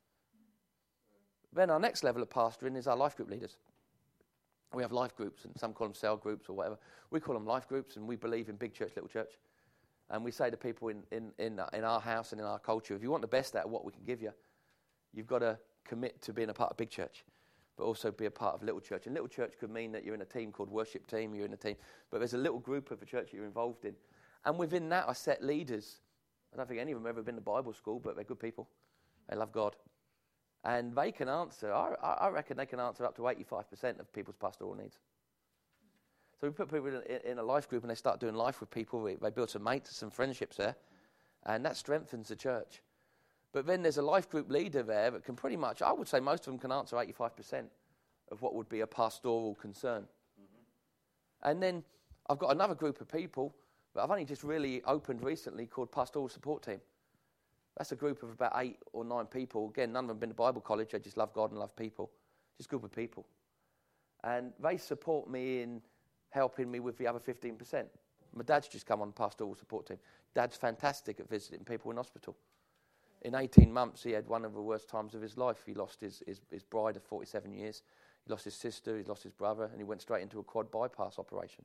Then our next level of pastoring is our life group leaders. We have life groups, and some call them cell groups or whatever. We call them life groups, and we believe in big church, little church. And we say to people in, in, in, in our house and in our culture, if you want the best out of what we can give you, you've got to commit to being a part of big church, but also be a part of little church. And little church could mean that you're in a team called worship team, you're in a team, but there's a little group of a church that you're involved in. And within that, I set leaders. I don't think any of them have ever been to Bible school, but they're good people. They love God. And they can answer, I, I reckon they can answer up to eighty-five percent of people's pastoral needs. So we put people in, in a life group and they start doing life with people. They, they build some mates, some friendships there. And that strengthens the church. But then there's a life group leader there that can pretty much, I would say most of them can answer eighty-five percent of what would be a pastoral concern. Mm-hmm. And then I've got another group of people that I've only just really opened recently called Pastoral Support Team. That's a group of about eight or nine people. Again, none of them have been to Bible college. They just love God and love people. Just a group of people. And they support me in helping me with the other fifteen percent. My dad's just come on the Pastoral Support Team. Dad's fantastic at visiting people in hospital. In eighteen months, he had one of the worst times of his life. He lost his, his, his bride of forty-seven years. He lost his sister, he lost his brother, and he went straight into a quad bypass operation.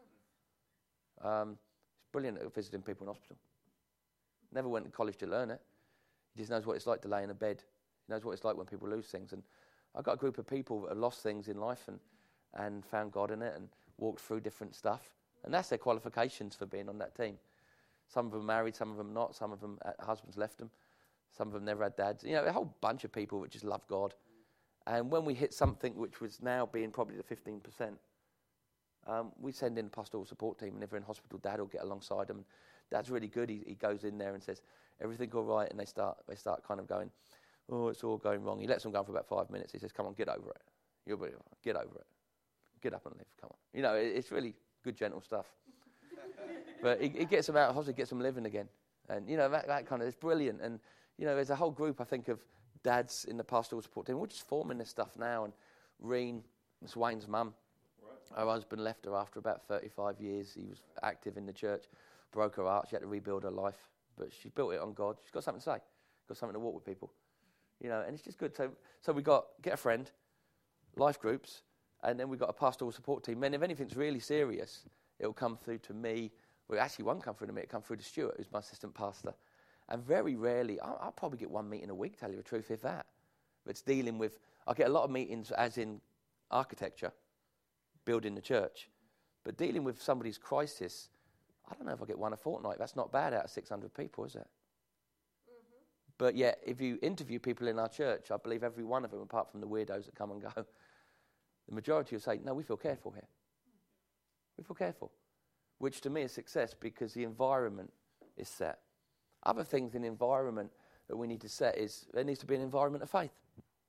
Um, he's brilliant at visiting people in hospital. Never went to college to learn it. He just knows what it's like to lay in a bed. He knows what it's like when people lose things. And I've got a group of people that have lost things in life and, and found God in it and walked through different stuff. And that's their qualifications for being on that team. Some of them married, some of them not. Some of them, uh, husbands left them. Some of them never had dads. You know, a whole bunch of people that just love God. And when we hit something which was now being probably the fifteen percent, um, we send in a pastoral support team. And if they're in hospital, Dad will get alongside them. Dad's really good. He, he goes in there and says, everything all right? And they start they start kind of going, oh, it's all going wrong. He lets them go for about five minutes. He says, come on, get over it. You'll be all right. Get over it. Get up and live. Come on. You know, it, it's really good, gentle stuff. But he, he gets them out of hospital, gets them living again. And, you know, that, that kind of, it's brilliant. And, you know, there's a whole group, I think, of dads in the pastoral support team. We're just forming this stuff now. And Reen, Miss Wayne's mum, right. Her husband left her after about thirty-five years. He was active in the church, broke her heart. She had to rebuild her life. But she built it on God. She's got something to say, got something to walk with people. You know, and it's just good. So, so we got get a friend, life groups, and then we've got a pastoral support team. And if anything's really serious, it'll come through to me. Well, it actually won't come through to me. It'll come through to Stuart, who's my assistant pastor. And very rarely, I'll, I'll probably get one meeting a week, tell you the truth, if that. But it's dealing with, I get a lot of meetings as in architecture, building the church. But dealing with somebody's crisis, I don't know if I get one a fortnight. That's not bad out of six hundred people, is it? Mm-hmm. But yet, if you interview people in our church, I believe every one of them, apart from the weirdos that come and go, the majority will say, no, we feel cared for here. We feel cared for. Which to me is success because the environment is set. Other things in the environment that we need to set is there needs to be an environment of faith.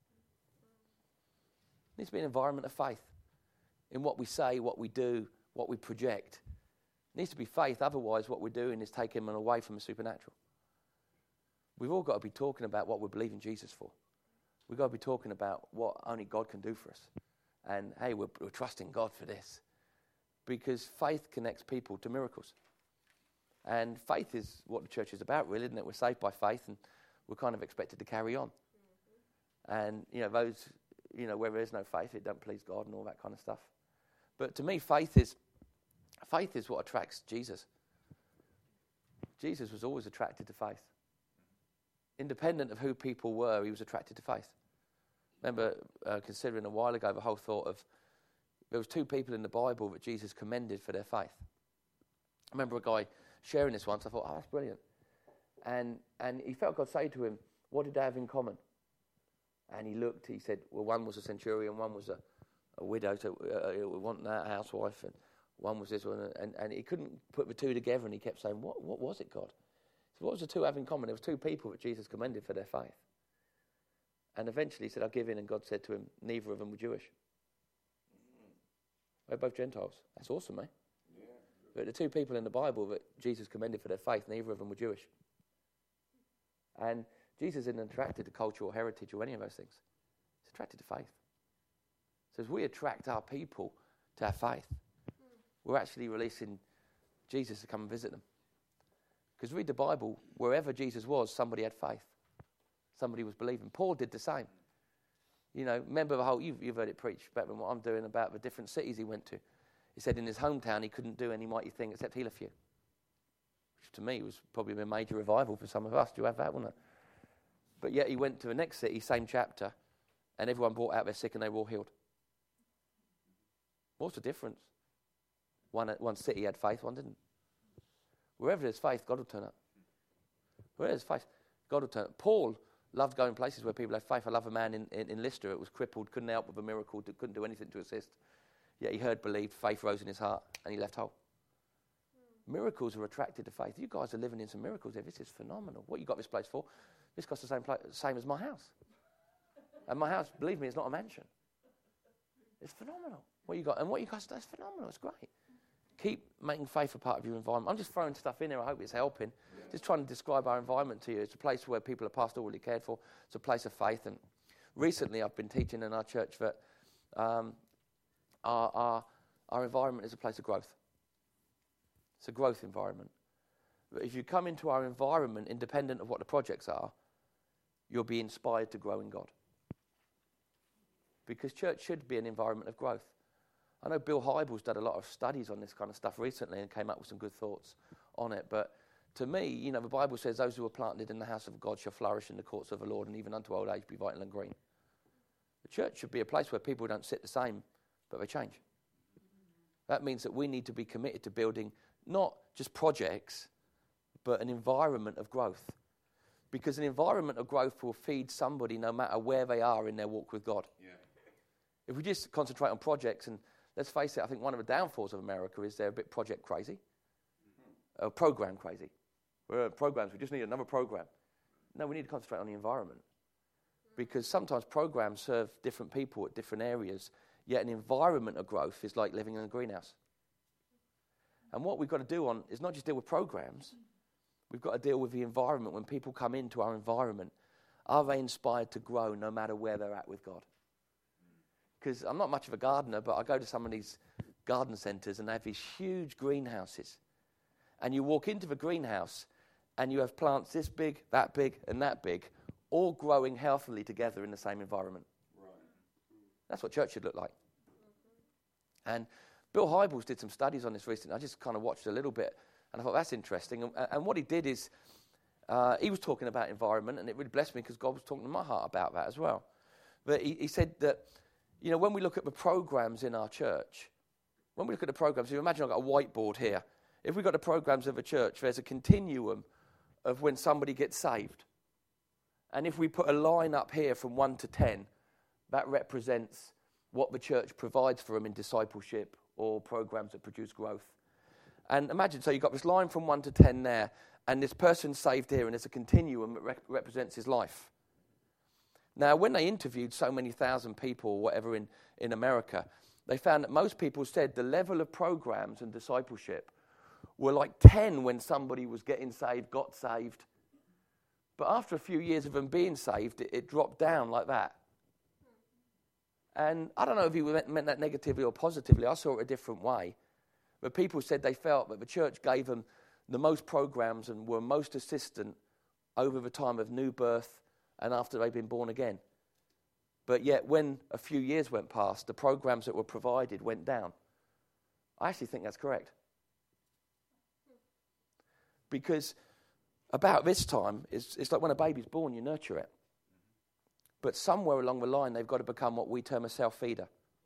There needs to be an environment of faith in what we say, what we do, what we project. There needs to be faith, otherwise what we're doing is taking them away from the supernatural. We've all got to be talking about what we're believing Jesus for. We've got to be talking about what only God can do for us. And hey, we're, we're trusting God for this. because faith connects people to miracles. And faith is what the church is about, really, isn't it? We're saved by faith, and we're kind of expected to carry on. Mm-hmm. And, you know, those, you know, where there is no faith, it don't please God and all that kind of stuff. But to me, faith is, faith is what attracts Jesus. Jesus was always attracted to faith. Independent of who people were, he was attracted to faith. Remember uh, considering a while ago the whole thought of, there was two people in the Bible that Jesus commended for their faith. I remember a guy sharing this once. I thought, oh, that's brilliant. And and he felt God say to him, what did they have in common? And he looked, he said, well, one was a centurion, one was a, a widow, so uh, one that housewife, and one was this one. And, and he couldn't put the two together, and he kept saying, what, what was it, God? So what was the two have in common? There was two people that Jesus commended for their faith. And eventually he said, I'll give in, and God said to him, neither of them were Jewish. They're both Gentiles. That's awesome, mate. Yeah. But the two people in the Bible that Jesus commended for their faith, neither of them were Jewish. And Jesus isn't attracted to culture or heritage or any of those things. He's attracted to faith. So as we attract our people to our faith, we're actually releasing Jesus to come and visit them. Because read the Bible, wherever Jesus was, somebody had faith. Somebody was believing. Paul did the same. You know, remember the whole, you've, you've heard it preached better than what I'm doing about the different cities he went to. He said in his hometown he couldn't do any mighty thing except heal a few. Which to me was probably a major revival for some of us. Do you have that, wouldn't it? But yet he went to the next city, same chapter, and everyone brought out their sick and they were all healed. What's the difference? One, one city had faith, one didn't. Wherever there's faith, God will turn up. Wherever there's faith, God will turn up. Paul loved going places where people had faith. I love a man in, in, in Lystra that was crippled, couldn't help with a miracle, couldn't do anything to assist. Yet he heard, believed, faith rose in his heart, and he left whole. Mm. Miracles are attracted to faith. You guys are living in some miracles here. This is phenomenal. What you got this place for? This costs the same, pla- same as my house. And my house, believe me, is not a mansion. It's phenomenal. What you got, and what you guys do is phenomenal. It's great. Keep making faith a part of your environment. I'm just throwing stuff in there. I hope it's helping. Yeah. Just trying to describe our environment to you. It's a place where people are pastorally cared for. It's a place of faith. And recently I've been teaching in our church that um, our, our, our environment is a place of growth. It's a growth environment. But if you come into our environment independent of what the projects are, you'll be inspired to grow in God. Because church should be an environment of growth. I know Bill Hybels did a lot of studies on this kind of stuff recently and came up with some good thoughts on it. But to me, you know, the Bible says those who are planted in the house of God shall flourish in the courts of the Lord, and even unto old age be vital and green. The church should be a place where people don't sit the same, but they change. That means that we need to be committed to building not just projects, but an environment of growth. Because an environment of growth will feed somebody no matter where they are in their walk with God. Yeah. If we just concentrate on projects, and let's face it, I think one of the downfalls of America is they're a bit project crazy, mm-hmm. uh, program crazy. We're uh, programs, we just need another program. No, we need to concentrate on the environment. Because sometimes programs serve different people at different areas, yet an environment of growth is like living in a greenhouse. And what we've got to do on is not just deal with programs, we've got to deal with the environment. When people come into our environment, are they inspired to grow no matter where they're at with God? Because I'm not much of a gardener, but I go to some of these garden centres and they have these huge greenhouses. And you walk into the greenhouse and you have plants this big, that big, and that big, all growing healthily together in the same environment. Right. That's what church should look like. Mm-hmm. And Bill Hybels did some studies on this recently. I just kind of watched a little bit, and I thought, that's interesting. And, and what he did is, uh, he was talking about environment, and it really blessed me because God was talking to my heart about that as well. But he, he said that, you know, when we look at the programs in our church, when we look at the programs, you imagine I've got a whiteboard here. If we've got the programs of a church, there's a continuum of when somebody gets saved. And if we put a line up here from one to ten, that represents what the church provides for them in discipleship or programs that produce growth. And imagine, so you've got this line from one to ten there, and this person's saved here, and there's a continuum that rep- represents his life. Now, when they interviewed so many thousand people or whatever in, in America, they found that most people said the level of programs and discipleship were like ten when somebody was getting saved, got saved. But after a few years of them being saved, it, it dropped down like that. And I don't know if he meant that negatively or positively. I saw it a different way. But people said they felt that the church gave them the most programs and were most assistant over the time of new birth and after they've been born again. But yet when a few years went past, the programs that were provided went down. I actually think that's correct. Because about this time, it's, it's like when a baby's born, you nurture it. But somewhere along the line, they've got to become what we term a self-feeder.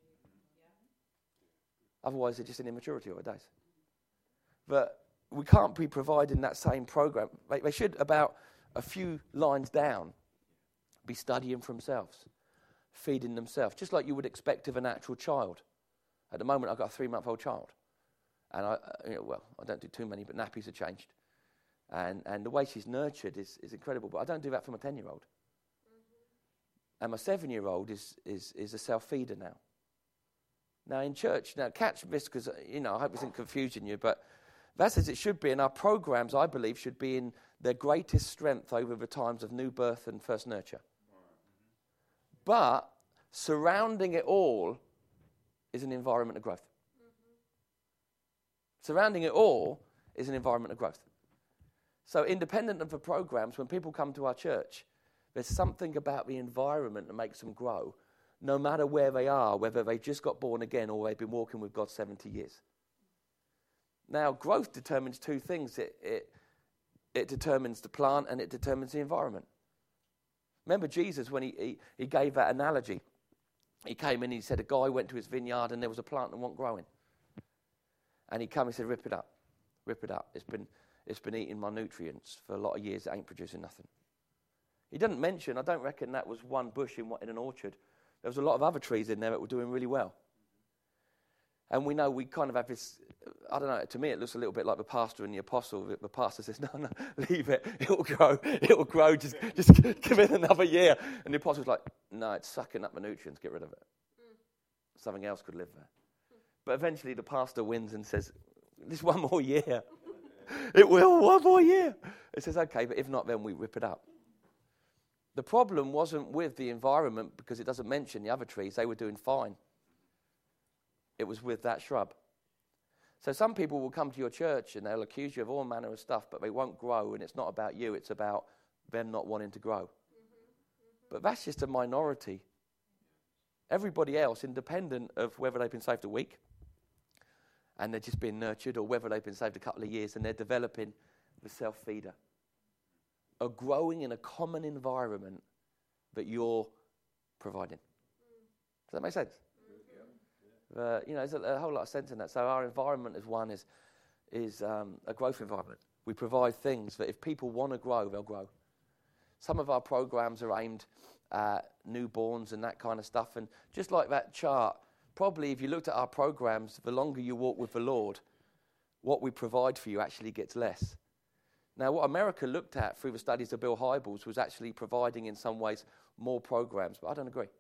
Otherwise, they're just an immaturity of our days. But we can't be providing that same program. They, they should, about a few lines down, be studying for themselves, feeding themselves, just like you would expect of a natural child. At the moment, I've got a three-month-old child. And, I, you know, well, I don't do too many, but nappies have changed. And and the way she's nurtured is, is incredible. But I don't do that for my ten-year-old. Mm-hmm. And my seven-year-old is, is, is a self-feeder now. Now, in church, now catch this because, you know, I hope this isn't confusing you, but that's as it should be. And our programs, I believe, should be in their greatest strength over the times of new birth and first nurture. Mm-hmm. But surrounding it all is an environment of growth. Mm-hmm. Surrounding it all is an environment of growth. So independent of the programs, when people come to our church, there's something about the environment that makes them grow, no matter where they are, whether they've just got born again or they've been walking with God seventy years. Now, growth determines two things. It, it, it determines the plant and it determines the environment. Remember Jesus, when he, he, he gave that analogy, he came in and he said a guy went to his vineyard and there was a plant that wasn't growing. And he came and said, rip it up, rip it up. It's been... It's been eating my nutrients for a lot of years. It ain't producing nothing. He didn't mention, I don't reckon that was one bush in, in an orchard. There was a lot of other trees in there that were doing really well. And we know we kind of have this, I don't know, to me it looks a little bit like the pastor and the apostle. The pastor says, no, no, leave it. It will grow. It will grow. Just, just give it another year. And the apostle's like, no, it's sucking up the nutrients. Get rid of it. Mm. Something else could live there. Mm. But eventually the pastor wins and says, just one more year. It will, one more year. It says, okay, but if not, then we rip it up. The problem wasn't with the environment because it doesn't mention the other trees. They were doing fine. It was with that shrub. So some people will come to your church and they'll accuse you of all manner of stuff, but they won't grow, and it's not about you. It's about them not wanting to grow. Mm-hmm. Mm-hmm. But that's just a minority. Everybody else, independent of whether they've been saved a week, and they're just being nurtured, or whether they've been saved a couple of years and they're developing the self-feeder, are growing in a common environment that you're providing. Does that make sense? Mm-hmm. Uh, you know, there's a, a whole lot of sense in that. So our environment as one is is um, a growth environment. We provide things that if people want to grow, they'll grow. Some of our programs are aimed at newborns and that kind of stuff. And just like that chart, probably if you looked at our programs, the longer you walk with the Lord, what we provide for you actually gets less. Now, what America looked at through the studies of Bill Hybels was actually providing, in some ways, more programs. But I don't agree.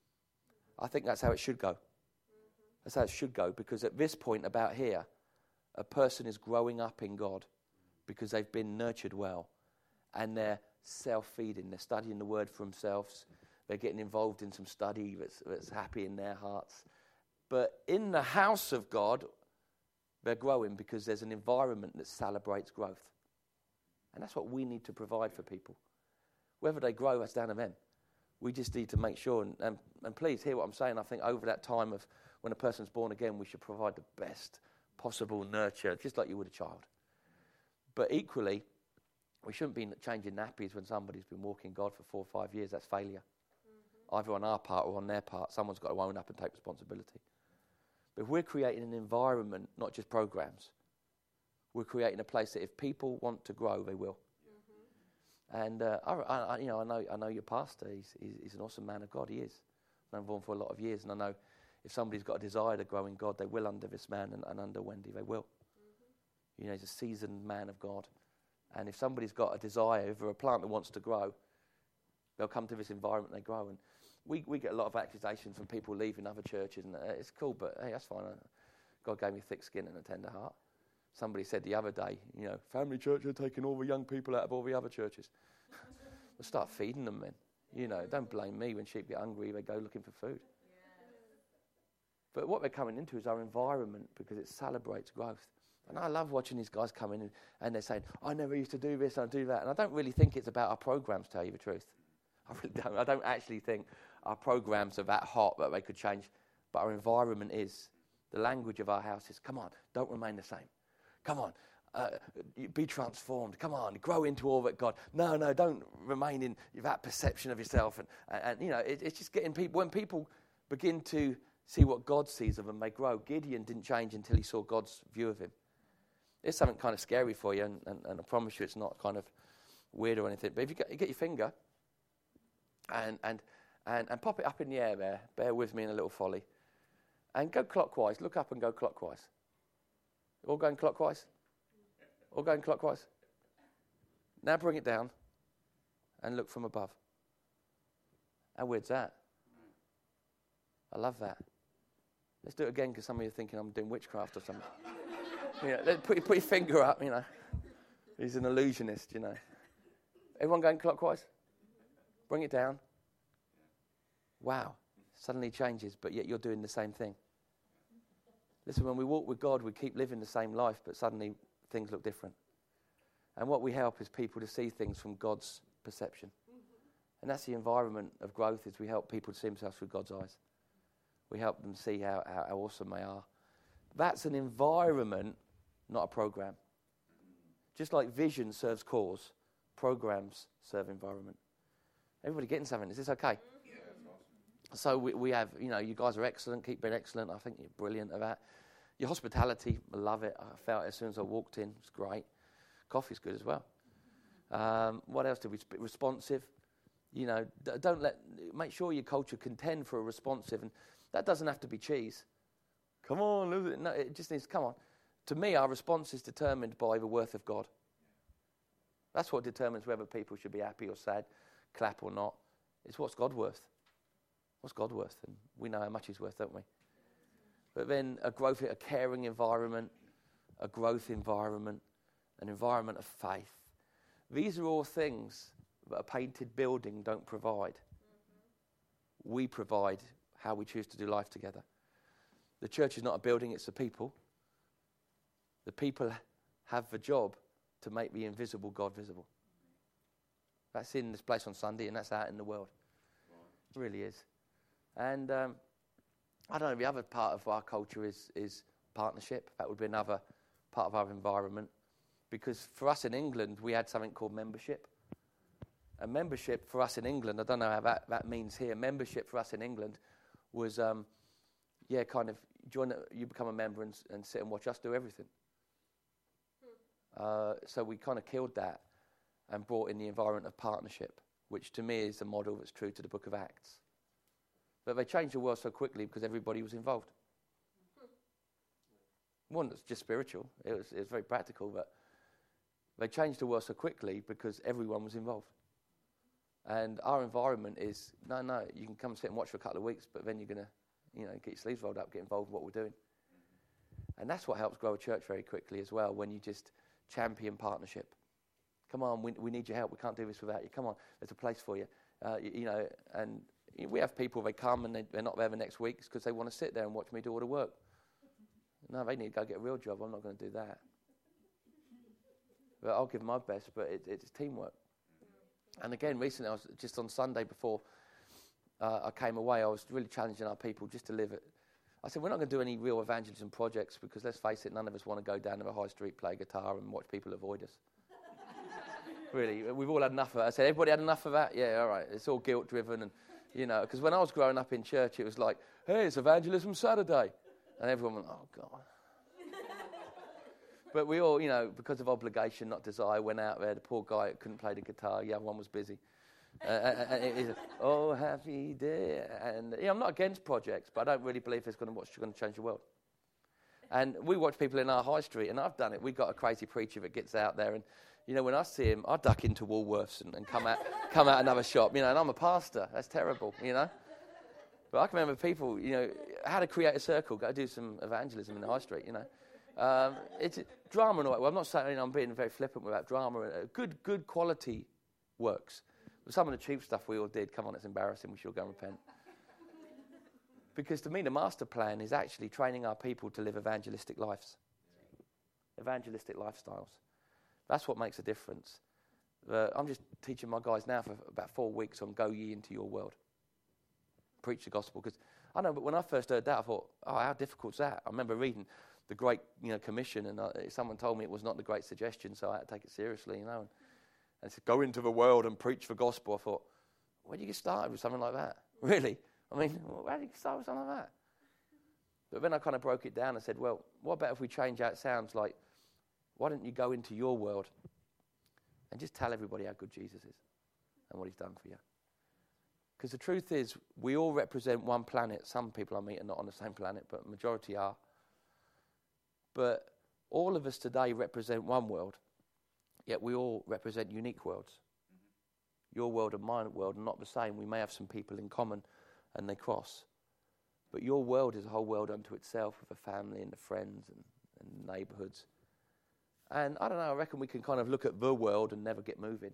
I think that's how it should go. That's how it should go, because at this point about here, a person is growing up in God because they've been nurtured well, and they're self-feeding. They're studying the Word for themselves. They're getting involved in some study that's, that's happy in their hearts. But in the house of God, they're growing because there's an environment that celebrates growth. And that's what we need to provide for people. Whether they grow, that's down to them. We just need to make sure, and, and, and please hear what I'm saying. I think over that time of when a person's born again, we should provide the best possible nurture, just like you would a child. But equally, we shouldn't be changing nappies when somebody's been walking God for four or five years. That's failure. Mm-hmm. Either on our part or on their part. Someone's got to own up and take responsibility. But if we're creating an environment, not just programs, we're creating a place that if people want to grow, they will. Mm-hmm. And uh, I, I, you know, I know, I know your pastor. He's, he's, he's an awesome man of God. He is. I've known him for a lot of years, and I know if somebody's got a desire to grow in God, they will under this man and, and under Wendy. They will. Mm-hmm. You know, he's a seasoned man of God, and if somebody's got a desire, if they're a plant that wants to grow, they'll come to this environment. They grow, and we we get a lot of accusations from people leaving other churches, and uh, it's cool, but hey, that's fine. God gave me thick skin and a tender heart. Somebody said the other day, you know, family church are taking all the young people out of all the other churches. We'll start feeding them then. You know, don't blame me when sheep get hungry, they go looking for food. But what they're coming into is our environment, because it celebrates growth. And I love watching these guys come in and, and they're saying, I never used to do this, I do that. And I don't really think it's about our programs, to tell you the truth. I really don't. I don't actually think our programs are that hot that they could change. But our environment is. The language of our house is, come on, don't remain the same. Come on, uh, be transformed. Come on, grow into all that God. No, no, don't remain in that perception of yourself. And, and, and you know, it, it's just getting people, when people begin to see what God sees of them, they grow. Gideon didn't change until he saw God's view of him. It's something kind of scary for you, and, and, and I promise you it's not kind of weird or anything. But if you get, you get your finger and, and, and, and pop it up in the air there, bear with me in a little folly, and go clockwise. Look up and go clockwise. All going clockwise? All going clockwise? Now bring it down and look from above. How weird's that? I love that. Let's do it again, because some of you are thinking I'm doing witchcraft or something. You know, let's put, put your finger up, you know. He's an illusionist, you know. Everyone going clockwise? Bring it down. Wow. Suddenly changes, but yet you're doing the same thing. Listen, when we walk with God, we keep living the same life, but suddenly things look different. And what we help is people to see things from God's perception. And that's the environment of growth, is we help people to see themselves through God's eyes. We help them see how, how, how awesome they are. That's an environment, not a program. Just like vision serves cause, programs serve environment. Everybody getting something? Is this okay? Yeah, that's awesome. So we, we have, you know, you guys are excellent. Keep being excellent. I think you're brilliant at that. Your hospitality, I love it. I felt it as soon as I walked in. It's great. Coffee's good as well. Um, what else did we? Sp- responsive. You know, d- don't let. Make sure your culture contend for a responsive, and that doesn't have to be cheese. Come on, lose it. No, it just needs. Come on. To me, our response is determined by the worth of God. That's what determines whether people should be happy or sad, clap or not. It's what's God worth. What's God worth? And we know how much He's worth, don't we? But then a growth, a caring environment, a growth environment, an environment of faith. These are all things that a painted building don't provide. Mm-hmm. We provide how we choose to do life together. The church is not a building, it's the people. The people have the job to make the invisible God visible. That's in this place on Sunday, and that's out in the world. It really is. And um, I don't know, the other part of our culture is, is partnership. That would be another part of our environment. Because for us in England, we had something called membership. And membership for us in England, I don't know how that, that means here. Membership for us in England was, um, yeah, kind of, join, you become a member and, and sit and watch us do everything. Uh, so we kind of killed that and brought in the environment of partnership, which to me is the model that's true to the book of Acts. But they changed the world so quickly because everybody was involved. One that's just spiritual. It was, it was very practical, but they changed the world so quickly because everyone was involved. And our environment is, no, no, you can come sit and watch for a couple of weeks, but then you're going to, you know, get your sleeves rolled up, get involved in what we're doing. And that's what helps grow a church very quickly as well, when you just champion partnership. Come on, we, we need your help. We can't do this without you. Come on, there's a place for you. Uh, you, you know, and we have people, they come and they, they're not there the next week because they want to sit there and watch me do all the work. No, they need to go get a real job. I'm not going to do that. But I'll give my best, but it, it's teamwork. And again, recently, I was just on Sunday before uh, I came away, I was really challenging our people just to live it. I said, we're not going to do any real evangelism projects because, let's face it, none of us want to go down to the high street, play guitar and watch people avoid us. Really, we've all had enough of that. I said, everybody had enough of that? Yeah, all right. It's all guilt-driven. And, you know, because when I was growing up in church, it was like, hey, it's Evangelism Saturday. And everyone went, oh, God. But we all, you know, because of obligation, not desire, went out there. The poor guy couldn't play the guitar. The other one was busy. Uh, and it is, oh, happy day. And yeah, I'm not against projects, but I don't really believe it's going to, what's going to change the world. And we watch people in our high street, and I've done it. We've got a crazy preacher that gets out there, and you know, when I see him, I duck into Woolworths and, and come out, come out another shop. You know, and I'm a pastor. That's terrible. You know. But I can remember people, you know, how to create a circle. Go do some evangelism in the high street. You know. Um, it's drama and all that. Well, I'm not saying I'm being very flippant about drama. Uh, good, good quality works. But some of the cheap stuff we all did, come on, it's embarrassing. We should go and repent. Because to me, the master plan is actually training our people to live evangelistic lives. Evangelistic lifestyles. That's what makes a difference. Uh, I'm just teaching my guys now for about four weeks on go ye into your world. Preach the gospel. Because I know, but when I first heard that, I thought, oh, how difficult is that? I remember reading the Great you know, Commission, and uh, someone told me it was not the great suggestion, so I had to take it seriously, you know. And, and it said, go into the world and preach the gospel. I thought, where do you get started with something like that? Really? I mean, where do you start with something like that? But then I kind of broke it down and said, well, what about if we change how it sounds? Like, why don't you go into your world and just tell everybody how good Jesus is and what he's done for you? Because the truth is, we all represent one planet. Some people I meet are not on the same planet, but the majority are. But all of us today represent one world, yet we all represent unique worlds. Mm-hmm. Your world and my world are not the same. We may have some people in common, and they cross. But your world is a whole world unto itself, with a family and the friends and, and neighbourhoods. And I don't know, I reckon we can kind of look at the world and never get moving.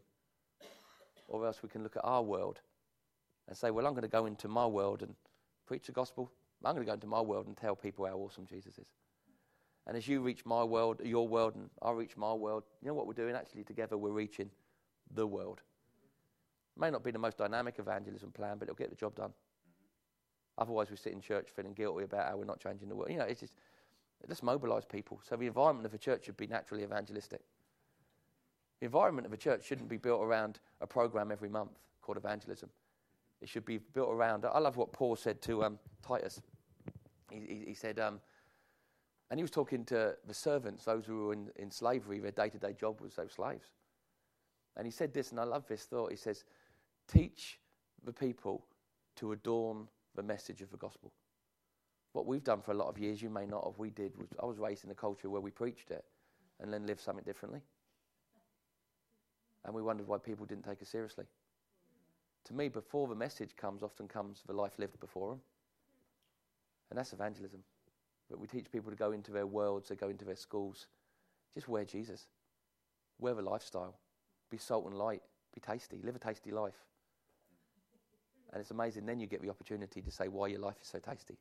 Or else we can look at our world and say, well, I'm going to go into my world and preach the gospel. I'm going to go into my world and tell people how awesome Jesus is. And as you reach my world, your world, and I reach my world, you know what we're doing? Actually, together we're reaching the world. It may not be the most dynamic evangelism plan, but it'll get the job done. Otherwise, we sit in church feeling guilty about how we're not changing the world. You know, it's just, let's mobilise people. So the environment of a church should be naturally evangelistic. The environment of a church shouldn't be built around a program every month called evangelism. It should be built around, I love what Paul said to um, Titus. He, he, he said, um, and he was talking to the servants, those who were in, in slavery, their day-to-day job was those slaves. And he said this, and I love this thought. He says, teach the people to adorn the message of the gospel. What we've done for a lot of years, you may not have, we did, was I was raised in a culture where we preached it and then lived something differently. And we wondered why people didn't take us seriously. To me, before the message comes, often comes the life lived before them. And that's evangelism. But we teach people to go into their worlds, they go into their schools. Just wear Jesus. Wear the lifestyle. Be salt and light. Be tasty. Live a tasty life. And it's amazing. Then you get the opportunity to say why your life is so tasty.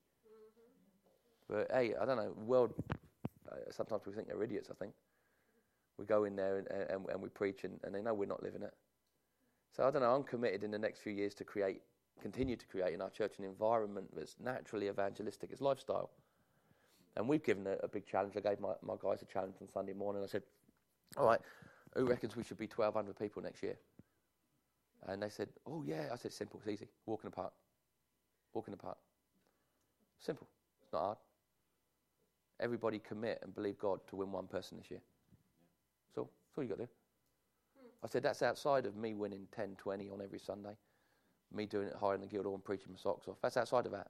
But hey, I don't know. World. Uh, sometimes we think they're idiots. I think we go in there and, and, and we preach, and, and they know we're not living it. So I don't know. I'm committed in the next few years to create, continue to create in our church an environment that's naturally evangelistic. It's lifestyle. And we've given a, a big challenge. I gave my, my guys a challenge on Sunday morning. I said, all right, who reckons we should be twelve hundred people next year? And they said, oh, yeah. I said, simple. It's easy. Walk in the park. Walk in the park. Simple. It's not hard. Everybody commit and believe God to win one person this year. So that's all you got to do. I said, that's outside of me winning ten, twenty on every Sunday. Me doing it higher in the Guildhall and preaching my socks off. That's outside of that.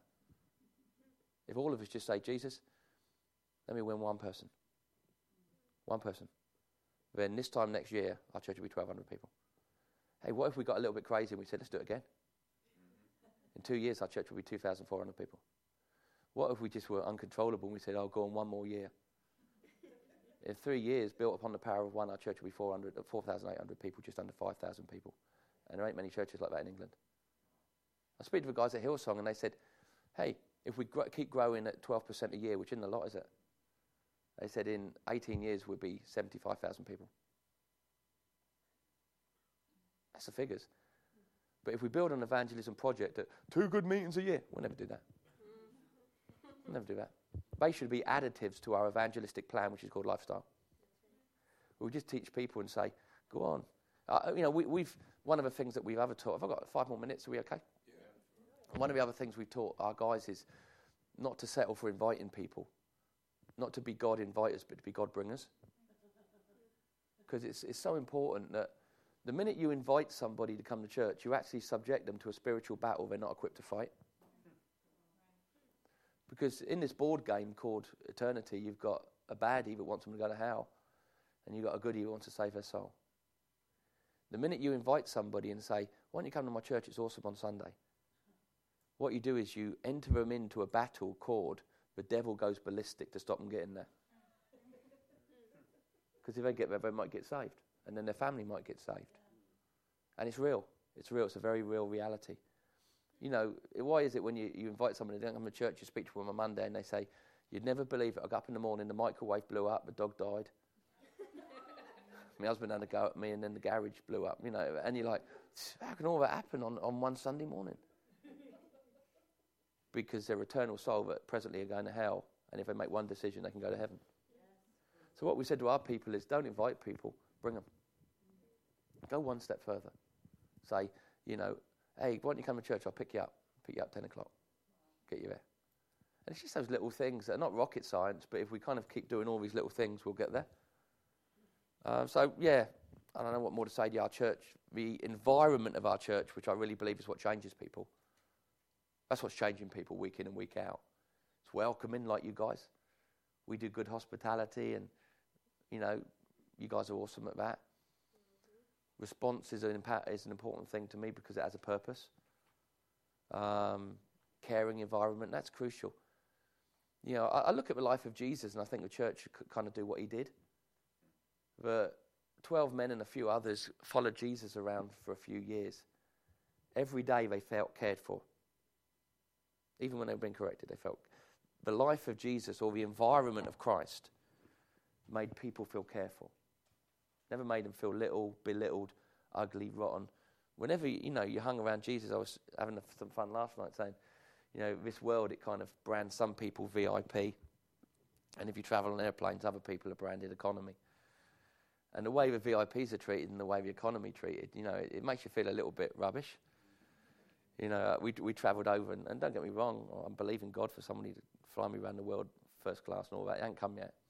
If all of us just say, Jesus, let me win one person. One person. Then this time next year, our church will be twelve hundred people. Hey, what if we got a little bit crazy and we said, let's do it again? In two years, our church will be two thousand four hundred people. What if we just were uncontrollable and we said, oh, go on one more year? In three years, built upon the power of one, our church will be four thousand eight hundred people, just under five thousand people. And there ain't many churches like that in England. I speak to the guys at Hillsong and they said, hey, if we gr- keep growing at twelve percent a year, which isn't a lot, is it? They said in eighteen years we'll be seventy-five thousand people. That's the figures. But if we build an evangelism project at two good meetings a year, we'll never do that. We'll never do that. They should be additives to our evangelistic plan, which is called lifestyle. We'll just teach people and say, go on. Uh, you know, we, we've one of the things that we've ever taught. Have I got five more minutes? Are we okay? Yeah. One of the other things we've taught our guys is not to settle for inviting people, not to be God inviters, but to be God bringers. Because it's it's so important that the minute you invite somebody to come to church, you actually subject them to a spiritual battle they're not equipped to fight. Because in this board game called eternity, you've got a baddie that wants them to go to hell, and you've got a goodie who wants to save their soul. The minute you invite somebody and say, why don't you come to my church, it's awesome on Sunday, what you do is you enter them into a battle called the devil goes ballistic to stop them getting there. Because if they get there, they might get saved, and then their family might get saved. And it's real. It's real. It's a very real reality. You know, why is it when you, you invite someone, they don't come to church, you speak to them on a Monday and they say, you'd never believe it, I got up in the morning, the microwave blew up, the dog died. My husband had a go at me and then the garage blew up, you know, and you're like, how can all that happen on, on one Sunday morning? Because their eternal soul that presently are going to hell, and if they make one decision, they can go to heaven. So what we said to our people is, don't invite people, bring them. Go one step further. Say, you know, hey, why don't you come to church? I'll pick you up. Pick you up ten o'clock. Get you there. And it's just those little things that are not rocket science, but if we kind of keep doing all these little things, we'll get there. Uh, so, yeah, I don't know what more to say to our church. The environment of our church, which I really believe is what changes people. That's what's changing people week in and week out. It's welcoming like you guys. We do good hospitality and, you know, you guys are awesome at that. Response is an, impact, is an important thing to me because it has a purpose. Um, caring environment, that's crucial. You know, I, I look at the life of Jesus and I think the church could kind of do what he did. The twelve men and a few others followed Jesus around for a few years. Every day they felt cared for. Even when they were being corrected, they felt. The life of Jesus or the environment of Christ made people feel careful. Never made them feel little, belittled, ugly, rotten. Whenever, you know, you hung around Jesus, I was having some fun last night saying, you know, this world, it kind of brands some people V I P. And if you travel on airplanes, other people are branded economy. And the way the V I Ps are treated and the way the economy treated, you know, it, it makes you feel a little bit rubbish. You know, we we travelled over, and, and don't get me wrong, I'm believing God for somebody to fly me around the world first class and all that. It ain't come yet.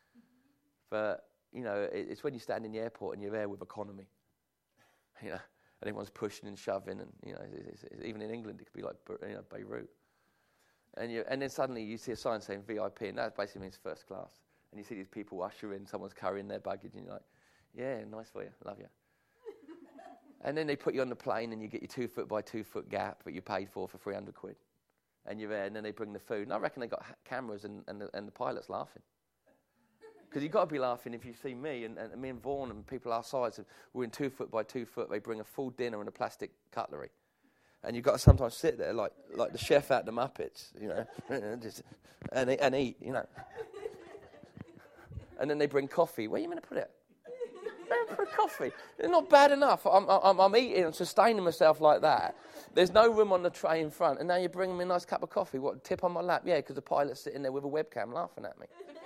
But, you know, it, it's when you stand in the airport and you're there with economy. You know, and everyone's pushing and shoving, and, you know, it's, it's, even in England, it could be like, you know, Beirut. And you, and then suddenly you see a sign saying V I P, and that basically means first class. And you see these people usher in, someone's carrying their baggage, and you're like, yeah, nice for you, love you. And then they put you on the plane, and you get your two foot by two foot gap that you paid for for three hundred quid. And you're there, and then they bring the food. And I reckon they got ha- cameras, and, and, the, and the pilot's laughing. Because you've got to be laughing if you see me, and, and me and Vaughan and people our size, we're in two foot by two foot. They bring a full dinner and a plastic cutlery. And you've got to sometimes sit there like like the chef out the Muppets, you know, just, and, and eat, you know. And then they bring coffee. Where are you going to put it? For coffee. It's not bad enough. I'm, I'm, I'm eating and sustaining myself like that. There's no room on the tray in front. And now you're bringing me a nice cup of coffee. What, tip on my lap? Yeah, because the pilot's sitting there with a webcam laughing at me.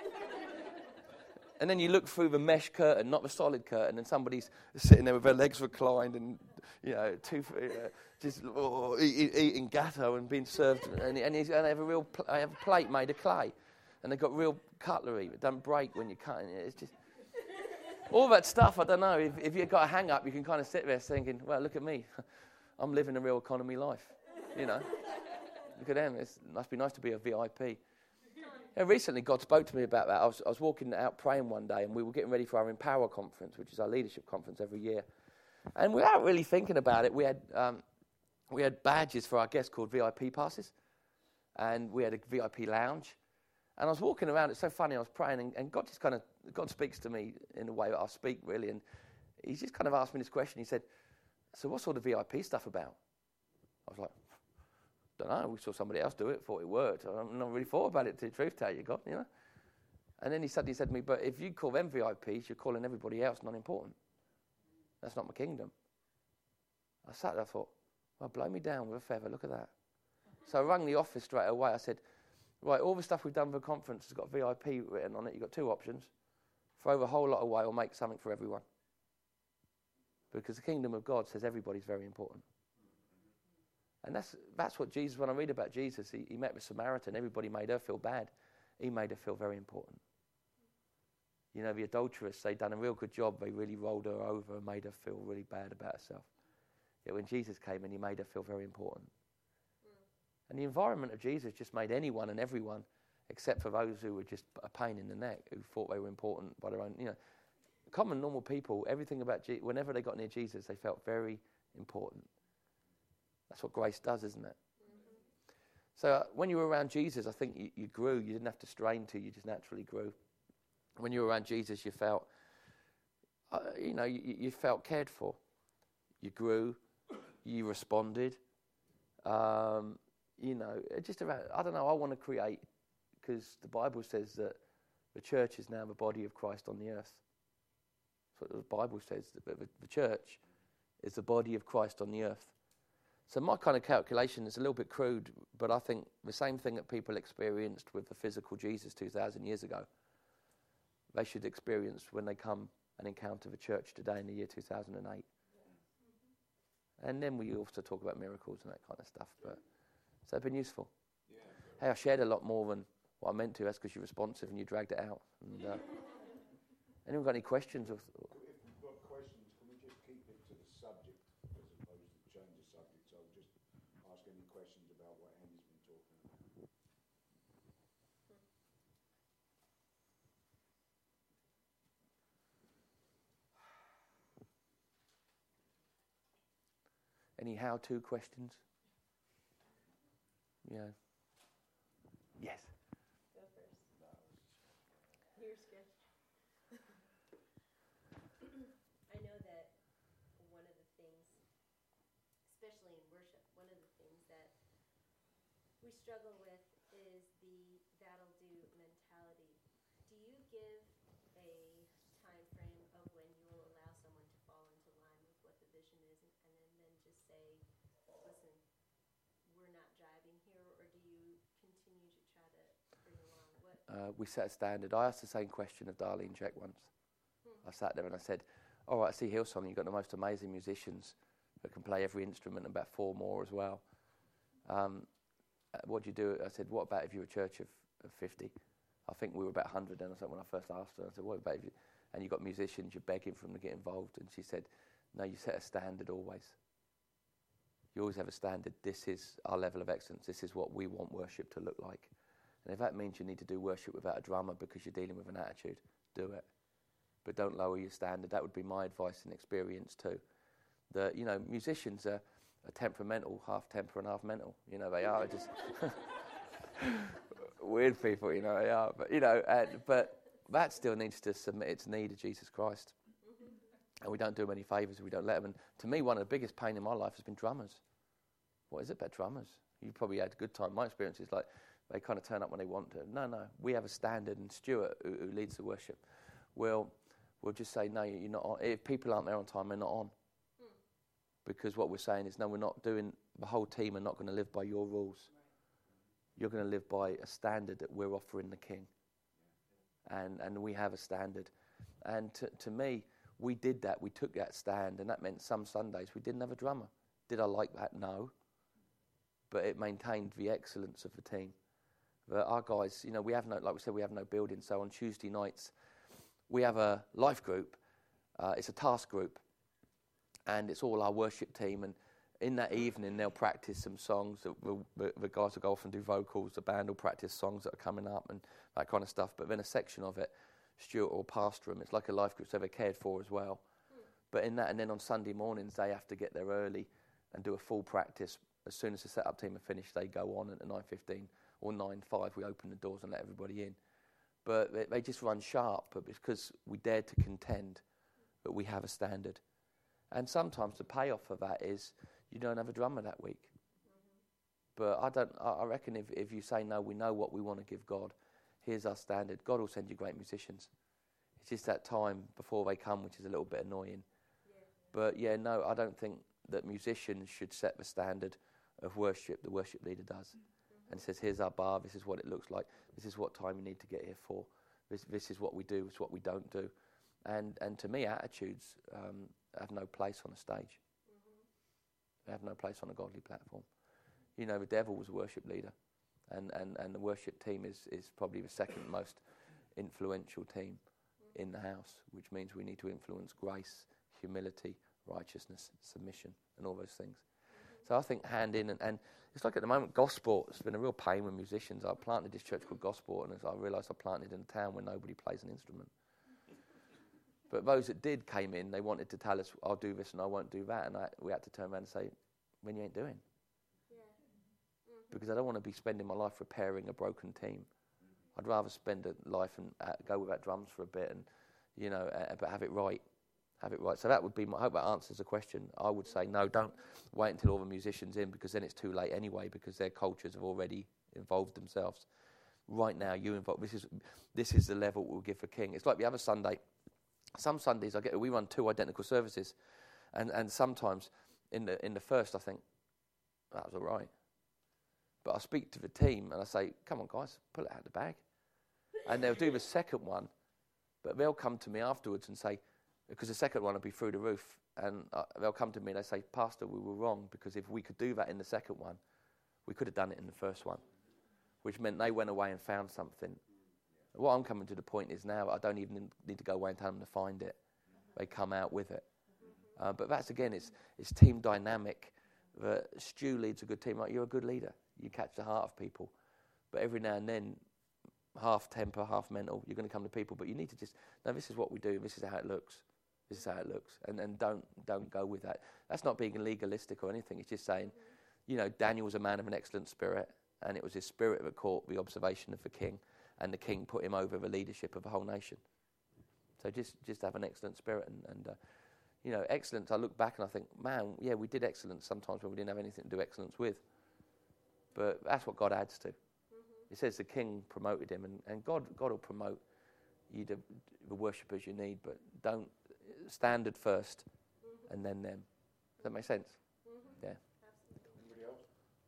And then you look through the mesh curtain, not the solid curtain, and somebody's sitting there with their legs reclined and, you know, two, uh, just oh, eat, eating gatto and being served. And, and, he's, and they have a real pl- they have a plate made of clay. And they've got real cutlery that don't break when you're cutting it. It's just... all that stuff, I don't know. If, if you've got a hang-up, you can kind of sit there thinking, well, look at me. I'm living a real economy life, you know. Look at them. It must be nice to be a V I P. Yeah, recently, God spoke to me about that. I was, I was walking out praying one day, and we were getting ready for our Empower conference, which is our leadership conference every year. And without really thinking about it, we had um, we had badges for our guests called V I P passes, and we had a V I P lounge. And I was walking around, it's so funny, I was praying, and, and God just kind of, God speaks to me in the way that I speak, really, and he just kind of asked me this question. He said, so what's all the V I P stuff about? I was like, don't know, we saw somebody else do it, thought it worked. I've not really thought about it, to the truth tell you, God, you know. And then he suddenly said to me, but if you call them V I Ps, you're calling everybody else non-important. That's not my kingdom. I sat there, I thought, well, blow me down with a feather, look at that. So I rang the office straight away, I said, right, all the stuff we've done for the conference has got V I P written on it. You've got two options. Throw the whole lot away or make something for everyone. Because the kingdom of God says everybody's very important. And that's that's what Jesus, when I read about Jesus, he, he met with Samaritan. Everybody made her feel bad. He made her feel very important. You know, the adulteress, they done a real good job. They really rolled her over and made her feel really bad about herself. Yet when Jesus came in, he made her feel very important. And the environment of Jesus just made anyone and everyone, except for those who were just a pain in the neck, who thought they were important by their own, you know. Common, normal people, everything about Jesus, whenever they got near Jesus, they felt very important. That's what grace does, isn't it? Mm-hmm. So uh, when you were around Jesus, I think you, you grew. You didn't have to strain to, you just naturally grew. When you were around Jesus, you felt, uh, you know, you, you felt cared for. You grew, you responded. Um, you know, just about, I don't know, I want to create, because the Bible says that the church is now the body of Christ on the earth. That's what the Bible says, that the, the church is the body of Christ on the earth. So my kind of calculation is a little bit crude, but I think the same thing that people experienced with the physical Jesus two thousand years ago, they should experience when they come and encounter the church today in the year two thousand eight. Yeah. And then we also talk about miracles and that kind of stuff. But so it's been useful. Yeah. Hey, I shared a lot more than what I meant to. That's because you're responsive and you dragged it out. And, uh, anyone got any questions? Or, or if we've got questions, can we just keep it to the subject as opposed to change the subject? So I'll just ask any questions about what Andy's been talking about. Any how-to questions? Yeah. Yes. Go first. You're scared. I know that one of the things, especially in worship, one of the things that we struggle with is the that'll do mentality. Do you give a time frame of when you will allow someone to fall into line with what the vision is, and, and then, then just say, listen, we're not jiving here, or do you continue to try to bring along what? Uh, we set a standard. I asked the same question of Darlene Check once. Hmm. I sat there and I said, all right, I see Hillsong, you've got the most amazing musicians that can play every instrument, and about four more as well. Um, what do you do? I said, what about if you're a church of, of fifty? I think we were about one hundred then. I said, when I first asked her, I said, what about if you, and you've got musicians, you're begging for them to get involved. And she said, no, you set a standard always. You always have a standard. This is our level of excellence. This is what we want worship to look like. And if that means you need to do worship without a drummer because you're dealing with an attitude, do it. But don't lower your standard. That would be my advice and experience too. That, you know, musicians are, are temperamental, half temper and half mental. You know, they are just weird people, you know, they are. But, you know, uh, but that still needs to submit its need to Jesus Christ. And we don't do them any favours if we don't let them. And to me, one of the biggest pain in my life has been drummers. What is it about drummers? You probably had a good time. My experience is like they kind of turn up when they want to. No, no. We have a standard, and Stuart, who, who leads the worship, will will just say, no, you're not on. If people aren't there on time, they're not on. Hmm. Because what we're saying is, no, we're not doing, the whole team are not going to live by your rules. Right. You're going to live by a standard that we're offering the King. Yeah. And and we have a standard. And to, to me, we did that. We took that stand, and that meant some Sundays we didn't have a drummer. Did I like that? No. But it maintained the excellence of the team. But our guys, you know, we have no, like we said, we have no building. So on Tuesday nights, we have a life group. Uh, it's a task group, and it's all our worship team. And in that evening, they'll practice some songs. The, the, the guys will go off and do vocals. The band will practice songs that are coming up and that kind of stuff. But then a section of it, Stuart will pastor them. It's like a life group, so they're cared for as well. Hmm. But in that, and then on Sunday mornings, they have to get there early and do a full practice. As soon as the setup team are finished, they go on at nine fifteen or nine five. We open the doors and let everybody in. But they, they just run sharp, but because we dared to contend that we have a standard. And sometimes the payoff of that is you don't have a drummer that week. Mm-hmm. But I don't. I reckon if, if you say, no, we know what we want to give God, here's our standard, God will send you great musicians. It's just that time before they come, which is a little bit annoying. Yeah. But yeah, no, I don't think that musicians should set the standard of worship. The worship leader does. Mm-hmm. And says, here's our bar, this is what it looks like, this is what time you need to get here for, this this is what we do, this is what we don't do. And and to me, attitudes um, have no place on a stage. Mm-hmm. They have no place on a godly platform. You know, the devil was a worship leader. And, and, and the worship team is, is probably the second most influential team mm-hmm. in the house, which means we need to influence grace, humility, righteousness, submission, and all those things. Mm-hmm. So I think hand in, and, and it's like at the moment, Gosport, it's been a real pain with musicians. I planted this church called Gosport, and as I realised I planted in a town where nobody plays an instrument. But those that did came in, they wanted to tell us, I'll do this and I won't do that, and I, we had to turn around and say, when you ain't doing. Because I don't want to be spending my life repairing a broken team. I'd rather spend a life and uh, go without drums for a bit and, you know, uh, but have it right, have it right. So that would be my, I hope that answers the question. I would say no, don't wait until all the musicians in, because then it's too late anyway, because their cultures have already involved themselves. Right now, you involve. This is this is the level we'll give for King. It's like the other Sunday. Some Sundays I get we run two identical services, and and sometimes in the in the first I think that was all right, but I speak to the team and I say, come on guys, pull it out of the bag, and they'll do the second one, but they'll come to me afterwards and say, because the second one will be through the roof, and uh, they'll come to me and they say, Pastor, we were wrong, because if we could do that in the second one, we could have done it in the first one, which meant they went away and found something. What I'm coming to the point is now I don't even need to go away and tell them to find it. They come out with it. Uh, but that's, again, it's it's team dynamic. Uh, Stu leads a good team. Like, you're a good leader. You catch the heart of people. But every now and then, half temper, half mental, you're going to come to people. But you need to just, no, this is what we do. This is how it looks. This is how it looks. And and don't don't go with that. That's not being legalistic or anything. It's just saying, you know, Daniel was a man of an excellent spirit, and it was his spirit that caught the observation of the king, and the king put him over the leadership of a whole nation. So just just have an excellent spirit, and, and uh, you know, excellence, I look back and I think, man, yeah, we did excellence sometimes when we didn't have anything to do excellence with. But that's what God adds to. Mm-hmm. It says the king promoted him, and, and God God will promote you to the worshippers you need, but don't, standard first, mm-hmm. and then them. Does that make sense? Mm-hmm. Yeah. Anybody else?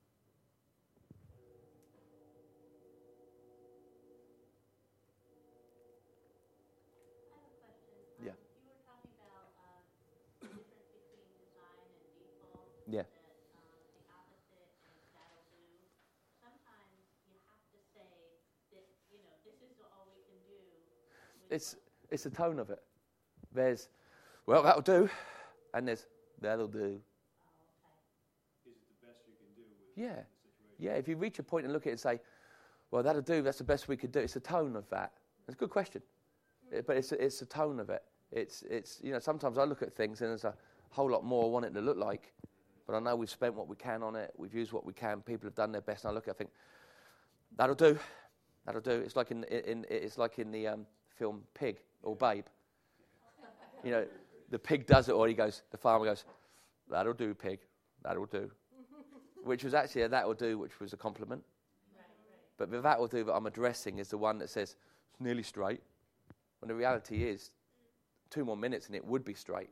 I have a question. Yeah. Um, you were talking about uh, the difference between design and default. Yeah. That um, the opposite and that'll do. Sometimes you have to say that, you know, this is all we can do. It's it's the tone of it. There's, well, that'll do, and there's, that'll do. Oh, okay. Is it the best you can do with Yeah. the situation? Yeah, if you reach a point and look at it and say, well, that'll do, that's the best we could do. It's the tone of that. It's a good question. It, but it's it's the tone of it. It's, it's you know, sometimes I look at things and there's a whole lot more I want it to look like, but I know we've spent what we can on it, we've used what we can, people have done their best, and I look at it and think, that'll do, that'll do. It's like in, in, it's like in the um, film Pig or Babe. You know, the pig does it, or he goes, the farmer goes, that'll do, pig, that'll do. Which was actually a that'll do, which was a compliment. Right, right. But the that'll do that I'm addressing is the one that says, it's nearly straight. When the reality is, two more minutes and it would be straight.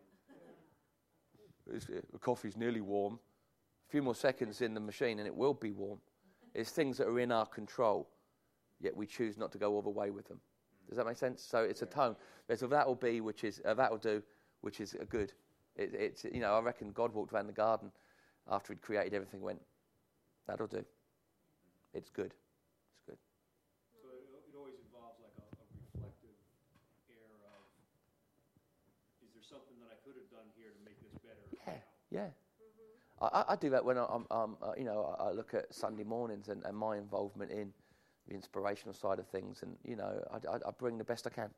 It's, uh, the coffee's nearly warm. A few more seconds in the machine and it will be warm. It's things that are in our control, yet we choose not to go all the way with them. Does that make sense? So it's a tone. There's a that'll be, which is a that'll do, which is a good. It, it's you know I reckon God walked around the garden after He'd created everything. Went, that'll do. It's good. It's good. So it, it always involves like a, a reflective air of, is there something that I could have done here to make this better? Yeah, now? yeah. I, I do that when I, I'm, um, uh, you know, I, I look at Sunday mornings and, and my involvement in the inspirational side of things, and you know, I, I, I bring the best I can.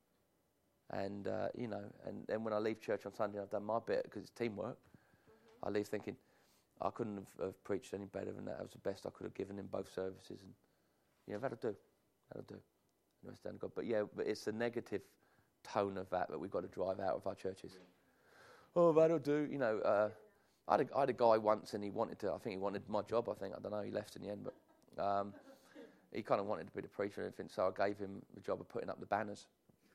And uh, you know, and then when I leave church on Sunday, I've done my bit because it's teamwork. Mm-hmm. I leave thinking I couldn't have, have preached any better than that. That was the best I could have given in both services, and you know, that'll do, that'll do. You understand God? But yeah, but it's the negative tone of that that we've got to drive out of our churches. Yeah. Oh, that'll do. You know, uh, I, had a, I had a guy once, and he wanted to. I think he wanted my job. I think I don't know. He left in the end, but. Um, He kind of wanted to be the preacher and everything, so I gave him the job of putting up the banners.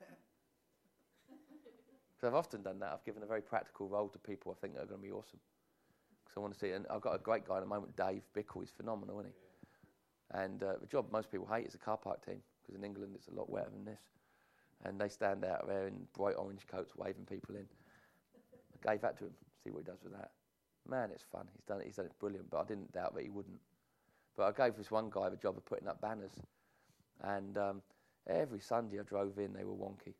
Because I've often done that. I've given a very practical role to people I think are going to be awesome. Because I want to see, and I've got a great guy at the moment, Dave Bickle. He's phenomenal, isn't he? And uh, the job most people hate is the car park team, because in England it's a lot wetter than this. And they stand out there in bright orange coats waving people in. I gave that to him, see what he does with that. Man, it's fun. He's done it, he's done it brilliant, but I didn't doubt that he wouldn't. But I gave this one guy the job of putting up banners, and um, every Sunday I drove in, they were wonky.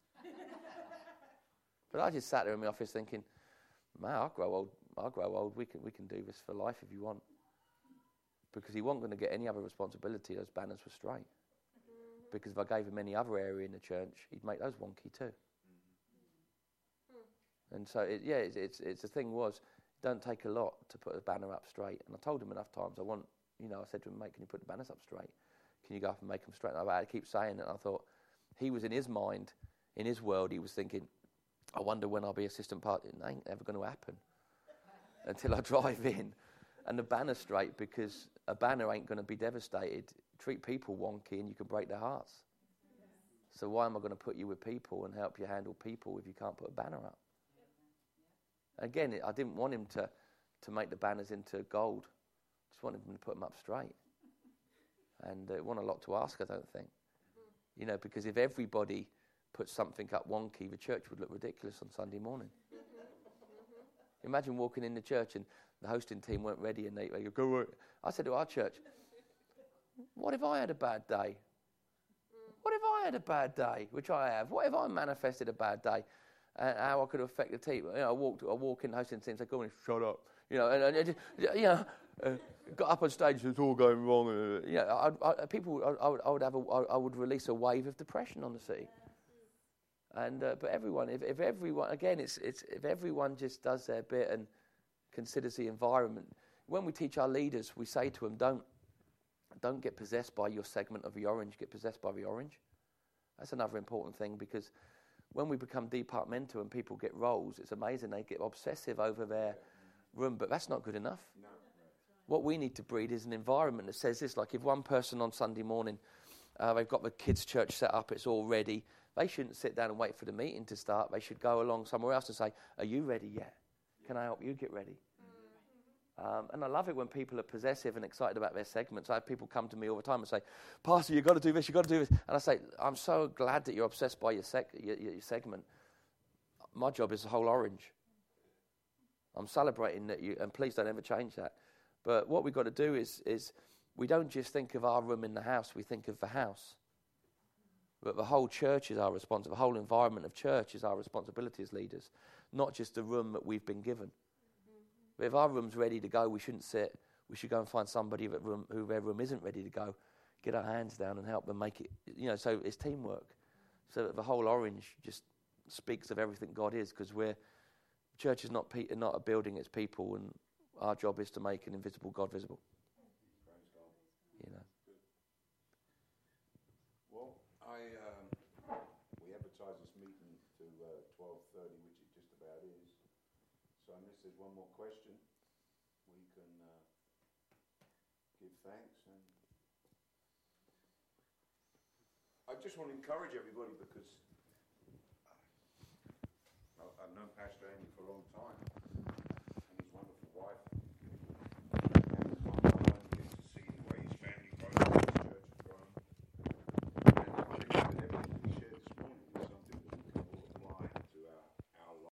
But I just sat there in my office thinking, man, I'll grow old. I'll grow old. We can we can do this for life if you want. Because he wasn't going to get any other responsibility. Those banners were straight. Mm-hmm. Because if I gave him any other area in the church, he'd make those wonky too. Mm-hmm. And so it, yeah, it's, it's it's the thing was, it don't take a lot to put a banner up straight. And I told him enough times I want. You know, I said to him, mate, can you put the banners up straight? Can you go up and make them straight? And I had to keep saying it. And I thought, he was in his mind, in his world, he was thinking, I wonder when I'll be assistant pastor. It ain't ever going to happen until I drive in. And the banner's straight, because a banner ain't going to be devastated. Treat people wonky and you can break their hearts. So why am I going to put you with people and help you handle people if you can't put a banner up? Again, I didn't want him to, to make the banners into gold. Just wanted him to put them up straight. And uh, it wasn't a lot to ask, I don't think. You know, because if everybody put something up wonky, the church would look ridiculous on Sunday morning. Imagine walking in the church and the hosting team weren't ready and they, they go, go. I said to our church, what if I had a bad day? What if I had a bad day, which I have? What if I manifested a bad day? And how I could affect the team? You know, I walked, I walk in the hosting team and say, go on, shut up. You know, and, and, and you know, uh, got up on stage, it's all going wrong. Uh, you know, I, I, people, I, I, would, I would have, a, I would release a wave of depression on the city. And uh, but everyone, if, if everyone, again, it's it's if everyone just does their bit and considers the environment. When we teach our leaders, we say to them, don't don't get possessed by your segment of the orange. Get possessed by the orange. That's another important thing, because when we become departmental and people get roles, it's amazing they get obsessive over their room. But that's not good enough. No. What we need to breed is an environment that says this. Like if one person on Sunday morning, uh, they've got the kids' church set up, it's all ready. They shouldn't sit down and wait for the meeting to start. They should go along somewhere else and say, are you ready yet? Can I help you get ready? Mm-hmm. Um, and I love it when people are possessive and excited about their segments. I have people come to me all the time and say, Pastor, you've got to do this, you've got to do this. And I say, I'm so glad that you're obsessed by your, sec- your, your segment. My job is the whole orange. I'm celebrating that you, and please don't ever change that. But what we've got to do is, is we don't just think of our room in the house, we think of the house. But the whole church is our responsibility. The whole environment of church is our responsibility as leaders, not just the room that we've been given. Mm-hmm. But if our room's ready to go, we shouldn't sit. We should go and find somebody that room, who their room isn't ready to go, get our hands down and help them make it. You know, so it's teamwork. So that the whole orange just speaks of everything God is, because we're church is not pe- not a building; it's people, and our job is to make an invisible God visible. You know. Well, I um, we advertised this meeting to uh, twelve thirty, which it just about is. So unless there's one more question, we can uh, give thanks. And I just want to encourage everybody, because I, I've known Pastor Andy for a long time, and his wonderful wife.